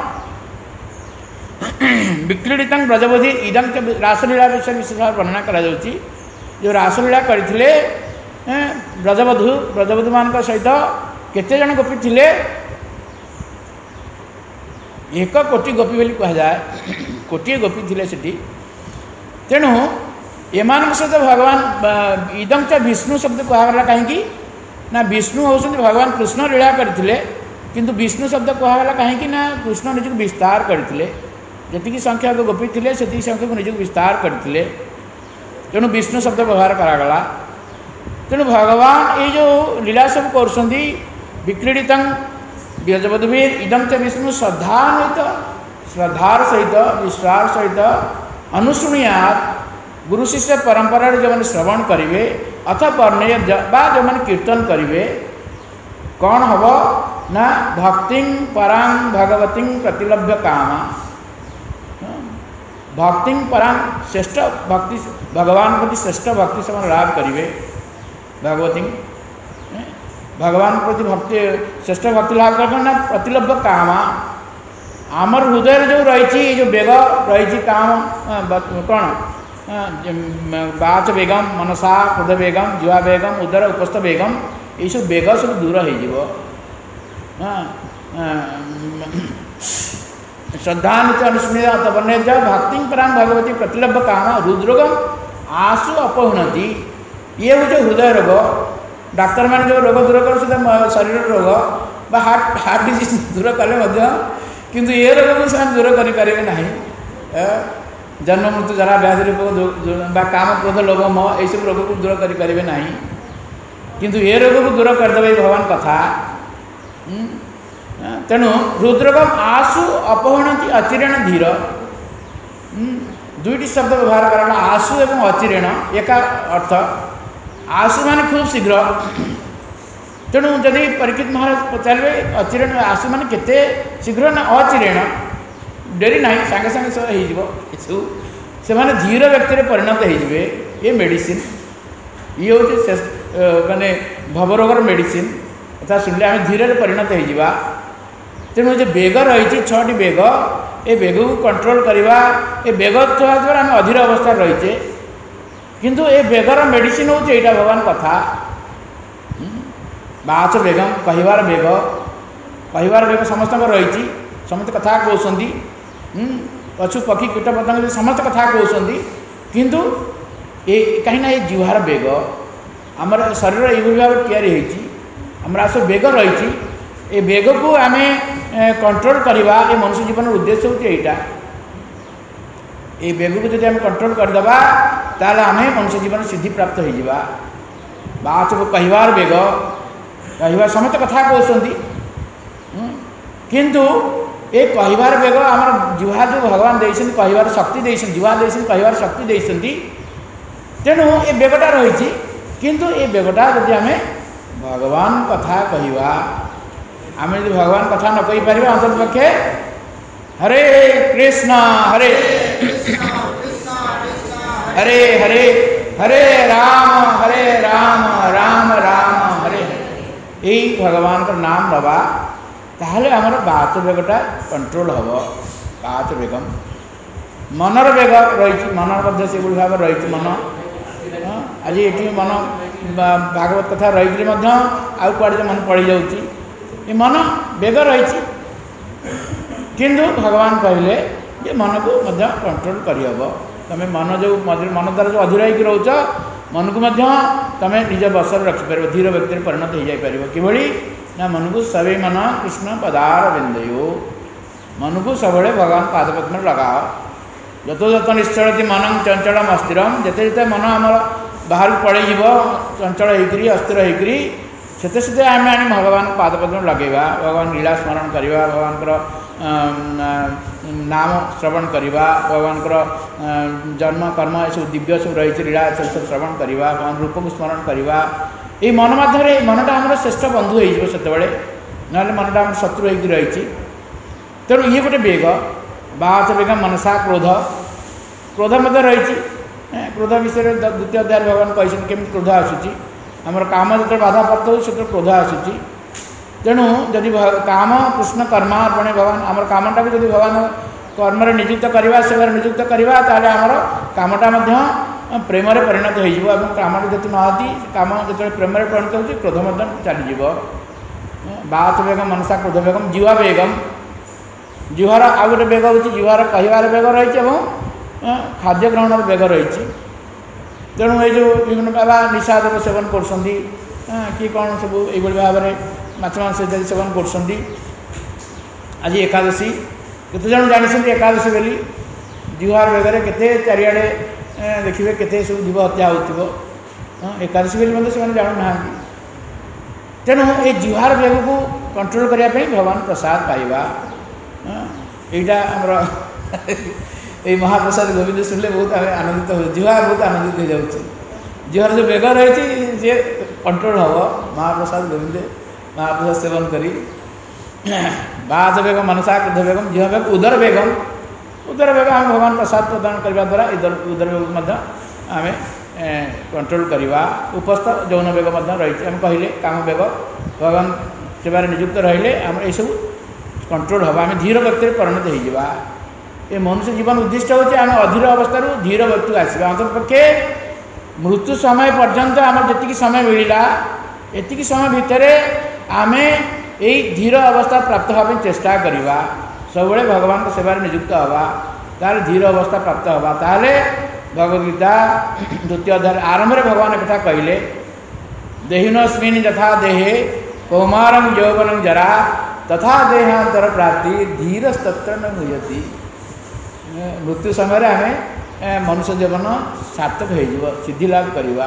विक्रीडित ब्रजवधि इदं रासलीला विषय विशेष भाव वर्णना करा जो रासलीला करते ब्रजवधु ब्रजवधु मान सहित केते जन गोपी थिले एक कोटी गोपी बोली कहुए कोटी गोपी थिले सेठी तेणु एमान सहित भगवान इदं च विष्णु शब्द कहगला कहीं ना विष्णु होती भगवान कृष्ण लीला करते किंतु विष्णु शब्द कहगला कहीं ना कृष्ण निजक विस्तार करते जी संख्यक गोपी थे से संख्यक निजक विस्तार करते तेणु विष्णु शब्द व्यवहार करागला तेणु भगवान ये जो लीला सब कर विक्रीडित ब्रजवधुभि इदं च विष्णु श्रद्धान्वित श्रद्धार सहित विश्वास सहित अनुशृणुयाद गुरु शिष्य परंपरा जो मैंने श्रवण करेंगे अथवा वर्णय बा जो मैंने कीर्तन करेंगे कौन हम ना भक्ति परां भगवती प्रतिलभ्य काम भक्ति परां श्रेष्ठ भक्ति भगवान प्रति श्रेष्ठ भक्ति से लाभ करेंगे भगवती भगवान प्रति भक्ति श्रेष्ठ भक्ति लाभ कर ना प्रतिलभ्य काम आमर हृदय जो रही जो बेग रही काम कौन बाच बेगम मनसा क्रोध बेगम जुआ बेगम उदर उपस्थ बेगम ये सब बेग सब दूर हो श्रद्धान्वित अनुस्मृत अतवर्णय भक्ति परां भगवती प्रतिलभ्य काम रुद्रोगम आशु अपहृणति ये हूँ हृदय रोग डाक्तर मैंने जो रोग दूर कर शरीर रोग बा हार्ट हार्ट डिजीज दूर कले किंतु ये रोग को से दूर करें ना जन्म मृत्यु जरा व्याधि रोग काम क्रोध लोभ मोह यह सब रोग को दूर करें ना किंतु ये रोग को दूर करदे भगवान कथा तेणु रुद्रगम आशु अपहृणति अचिरेण धीर दुईटी शब्द व्यवहार करा आशु एवं अचिरेण एका अर्थ आशु मान खूब शीघ्र तेणु जदि परीक्षित महाराज पचारे अचिरेण आशु मान केते शीघ्र ना अचिरेण डेरी ना सांगे सांगे सब हो से माने धीर व्यक्ति परिणत होइबे ये मेडिसिन ये हूँ माने भवरोगर मेडिसिन अर्थात शुणिले आम धीरे परिणत होइबा तेणु जो बेग रही छटी बेग ए बेग को कंट्रोल करवा ए बेग द्वारा आम अधीर अवस्था रहीचे किंतु ए बेगर मेडिसिन हूँ यहाँ भगवान कथा बाच बेगम कहबार बेग कहबार बेग समस्त रही समस्त कथा कहते पशु पक्षी कीट पतंग समस्त कथा कहते किंतु ये कहीं ये जुहार बेग आमर शरीर ये भाव या सब बेग रही ये बेग को आम कंट्रोल करवा ये मनुष्य जीवन उद्देश्य हूँ यहाँ ये बेग को जब आम कंट्रोल करदे ताल आम मनुष्य जीवन सिद्धि प्राप्त हो बाच कहबार बेग कहवा समस्त कथा कहते किंतु ये कहबार बेग आम जुहा जो भगवान देते कहबार शक्ति देते जुहा देते कहबार शक्ति देते तेणु ये बेगटा रही किंतु ये बेगटा जब आम भगवान कथा कहवा आम जो भगवान कथा न कही पार अंतर्पक्षे हरे कृष्ण हरे हरे हरे हरे राम हरे राम राम राम हरे यही भगवान का नाम रवा ताहले आमर बात बेगटा कंट्रोल हम बात बेगम मनर बेग रही मन से भाव रही मन आज ये मन भागवत कथा रही आउ कुआड़े मन पड़ जा मन बेग रही किंतु भगवान कहले ये मन को कंट्रोल करहब तुम मन जो मन द्वारा जो अधीर हो रोच मन को तुम निज बसर रखिपर धीर व्यक्ति परिणत हो जापर कि ना मन को सभी मन कृष्ण पदार बिंदयो मन को सब भगवान पादपद्म लगाओ जत जत निश्चलती मन चंचल अस्थिरम जिते जिते मन आम बाहर पड़े चंचल होकर अस्थिर होकर सेते सेते आम आनी भगवान पादपद्म लगेगा भगवान लीला स्मरण करवा भगवान नाम श्रवण करवा भगवान जन्म कर्म ये सब दिव्य सब रही लीला सब श्रवण करवा भगवान रूप को स्मरण करवा ये मन मध्य मनटा आम श्रेष्ठ बंधु होते ना मनटा आम शत्रु हो रही तेणु ये गोटे बेग बात बेग मनसा क्रोध क्रोध मध्य रही क्रोध विषय द्वितीय अध्याय भगवान कहते केमी क्रोध आसूँ आमर काम जो बाधा प्राप्त हो से क्रोध आसूँ तेणु जदि काम कृष्ण कर्मार्पणे भगवान आमर कामटा को जब भगवान कर्म नियुक्त करवा सेवार नियुक्त करवा ताले आमर कामटा प्रेम परिणत हो काम जी नदी काम जो प्रेम परिणत हो क्रोध चलीज बात बेगम मनसा क्रोध बेगम जीवा बेगम जीवार आउ गोटे बेग हो जीवार कहबार बेग रही खाद्य ग्रहण बेग रही तेणु ये जो विभिन्न प्रकार निषाद सेवन कर कि कौन सब ये भाव में माछ मांस इत्यादि सेवन कर एकादशी केते जन जानते एकादशी बोली जीवार बेगर केते चारिआडे देखिए केते सब जीव हत्या हो एकादशी बोली से जानू ना तेणु ये जीवार बेग को कंट्रोल करने भगवान प्रसाद पाइबा यहाँ आमर ये महाप्रसाद गोविंद शुणिले बहुत आनंदित हो जीवा बहुत आनंदित हो जाऊँ जीवार जो बेग रही जे कंट्रोल हम महाप्रसाद गोविंद महाप्रसाद सेवन करी बात बेगम मनसा क्रोध बेगम जीवा बेग उदर बेगम उदर बेग आम भगवान प्रसाद प्रदान करने द्वारा इधर उदर बेग आम कंट्रोल करवा उपस्थ जौन बेग रही आम कहले काम बेग भगवान सेवार नियुक्त रही आम ये सब कंट्रोल हम आम धीर व्यक्ति परिणत हो ये मनुष्य जीवन उद्दिष्ट होचे आम अधीर अवस्था धीर व्यक्ति आसवा अंतपक्षे मृत्यु समय पर्यंत आम जी समय मिलला एति समय भितर आम यही धीर अवस्था प्राप्त हाँपे चेष्टा करवा सब भगवान को सेवार नियुक्त हवा तार धीर अवस्था प्राप्त हवा ताले भगवद्गीता द्वितीय अध्याय आरंभ में भगवान कथा कहले देहिनस्मिन् यथा देहे कौमारं यौवनं जरा तथा देहांतर प्राप्ति धीरस्तत्र न मुह्यति मृत्यु समय आम मनुष्य जीवन सार्थक हो सिद्धि लाभ करवा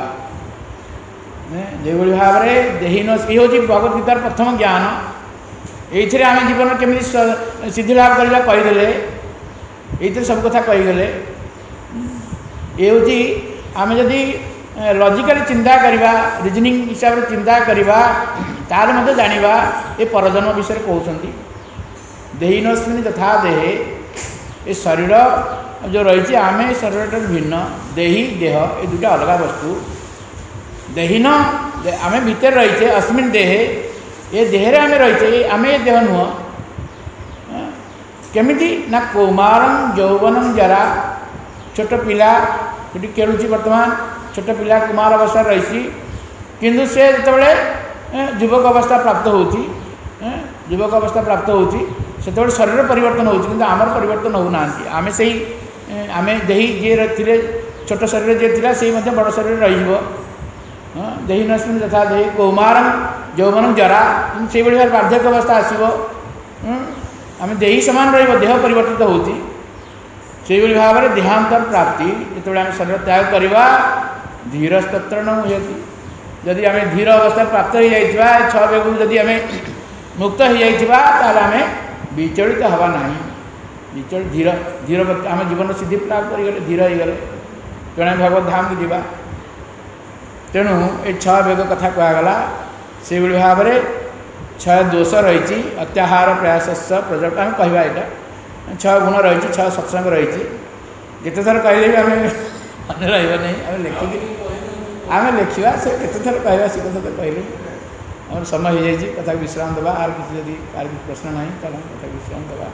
जो भाव में देहीन ये हूँ भगवद्गीतार प्रथम ज्ञान ये आम जीवन केमी सिद्धि लाभ करवा कहीदे ये सब कथा कहीगले ये हूँ आम जदि लॉजिकली चिंता करवा रिजनिंग हिसाब से चिंता करवा तार मत जाना ये परजन्म विषय कहते देहीनस्मिन् यथा देहे ये शरीर जो रही आम शरीर भिन्न देही देह ये दुटा अलग वस्तु देहीन आम भितर रही अस्मिन् देहे ये देहरे आम रही आम ये देह नुह केमिति ना कौमारं यौवनं जरा छोट पिला ये खेलुची बर्तमान छोट पिला कुमार अवस्था रही किंतु से जिते युवक अवस्था प्राप्त होती युवक अवस्था प्राप्त होती से शरीर परिवर्तन होती आमर परिवर्तन होना आम से आम देही जी थे छोट शरीर जी थी से बड़ शरीर रही देही नस्मिन् यथा देही कौमारं यौवनं जरा से बार्धक्य अवस्था आसो आम देही सामान रह परिवर्तित होती से भाव में देहांतर प्राप्ति जो आम शरीर त्याग करवा धीरस्तत्र न मुह्यति जदि आम धीर अवस्था प्राप्त हो जाइथिबा छह बेगु जदि आम मुक्त हो जाइथिबा ताले आम विचलित हवा नहीं विचल धीर धीर व्यक्ति आम जीवन सिद्धि प्राप्त करगले धीर हो गले जड़े भगवत धाम को जीवा तेणु ये छह बेग कथा कहगला से भाव में छह दोष रही अत्याहार प्रयास प्रजट आम कहवा यहाँ छह गुण रही छह सत्संग रही जिते थर कहले भी आम मन रही आम लिखिक आम लिखा से केत थर कहवा से कथा तो कहले ଆମର ସମୟ ହେଇଯାଇଛି, କଥାକୁ ବିଶ୍ରାମ ଦେବା। আর କିଛି ଯଦି আর କିଛି ପ୍ରଶ୍ନ ନାହିଁ ତାହେଲେ ଆମେ କଥାକୁ ବିଶ୍ରାମ ଦେବା।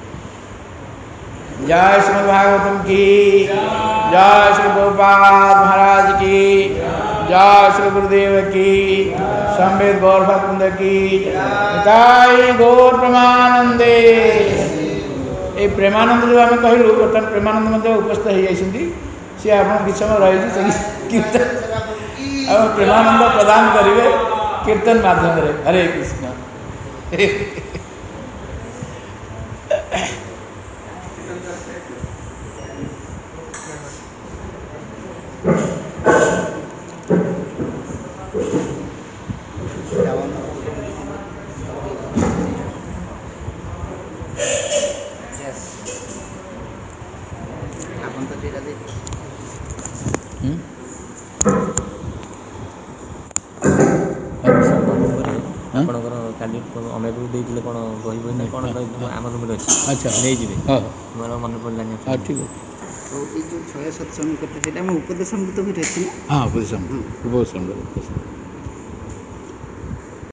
जय श्रीमद् भागवतम की जय, श्री गोपाल महाराज की जय, श्री गुरुदेव की, संवेद गौर भक्तवृंद की जय, गौर प्रेमानंदे। ये प्रेमानंद जो आम कहलु बर्तमान प्रेमानंद मध्य उपस्थित हो जाती सी आप किसी समय रही कीर्तन और प्रेमानंद प्रदान करेंगे कीर्तन माध्यम। हरे कृष्ण। ଆପଣଙ୍କର କାଲି ଅମେରୁ ଦେଇଥିଲେ କ'ଣ ବହି ବହି ନା କ'ଣ ଆମ ରୁମ୍ରେ ଅଛି। ଆଚ୍ଛା ନେଇଯିବେ। ହଁ ମୋର ମନେ ପଡ଼ିଲାନି। ହଁ ଠିକ୍ ଅଛି। ଆଉ ଏଇ ଯେଉଁ ଛୟ ସତ୍ସଙ୍ଗ କଥା ସେଇଟା ଆମ ଉପଦେଶ ଅମୃତ ବି ଅଛି। ହଁ ଉପଦେଶ ଅମୃତ ଉପଦେଶ ଅମୃତ।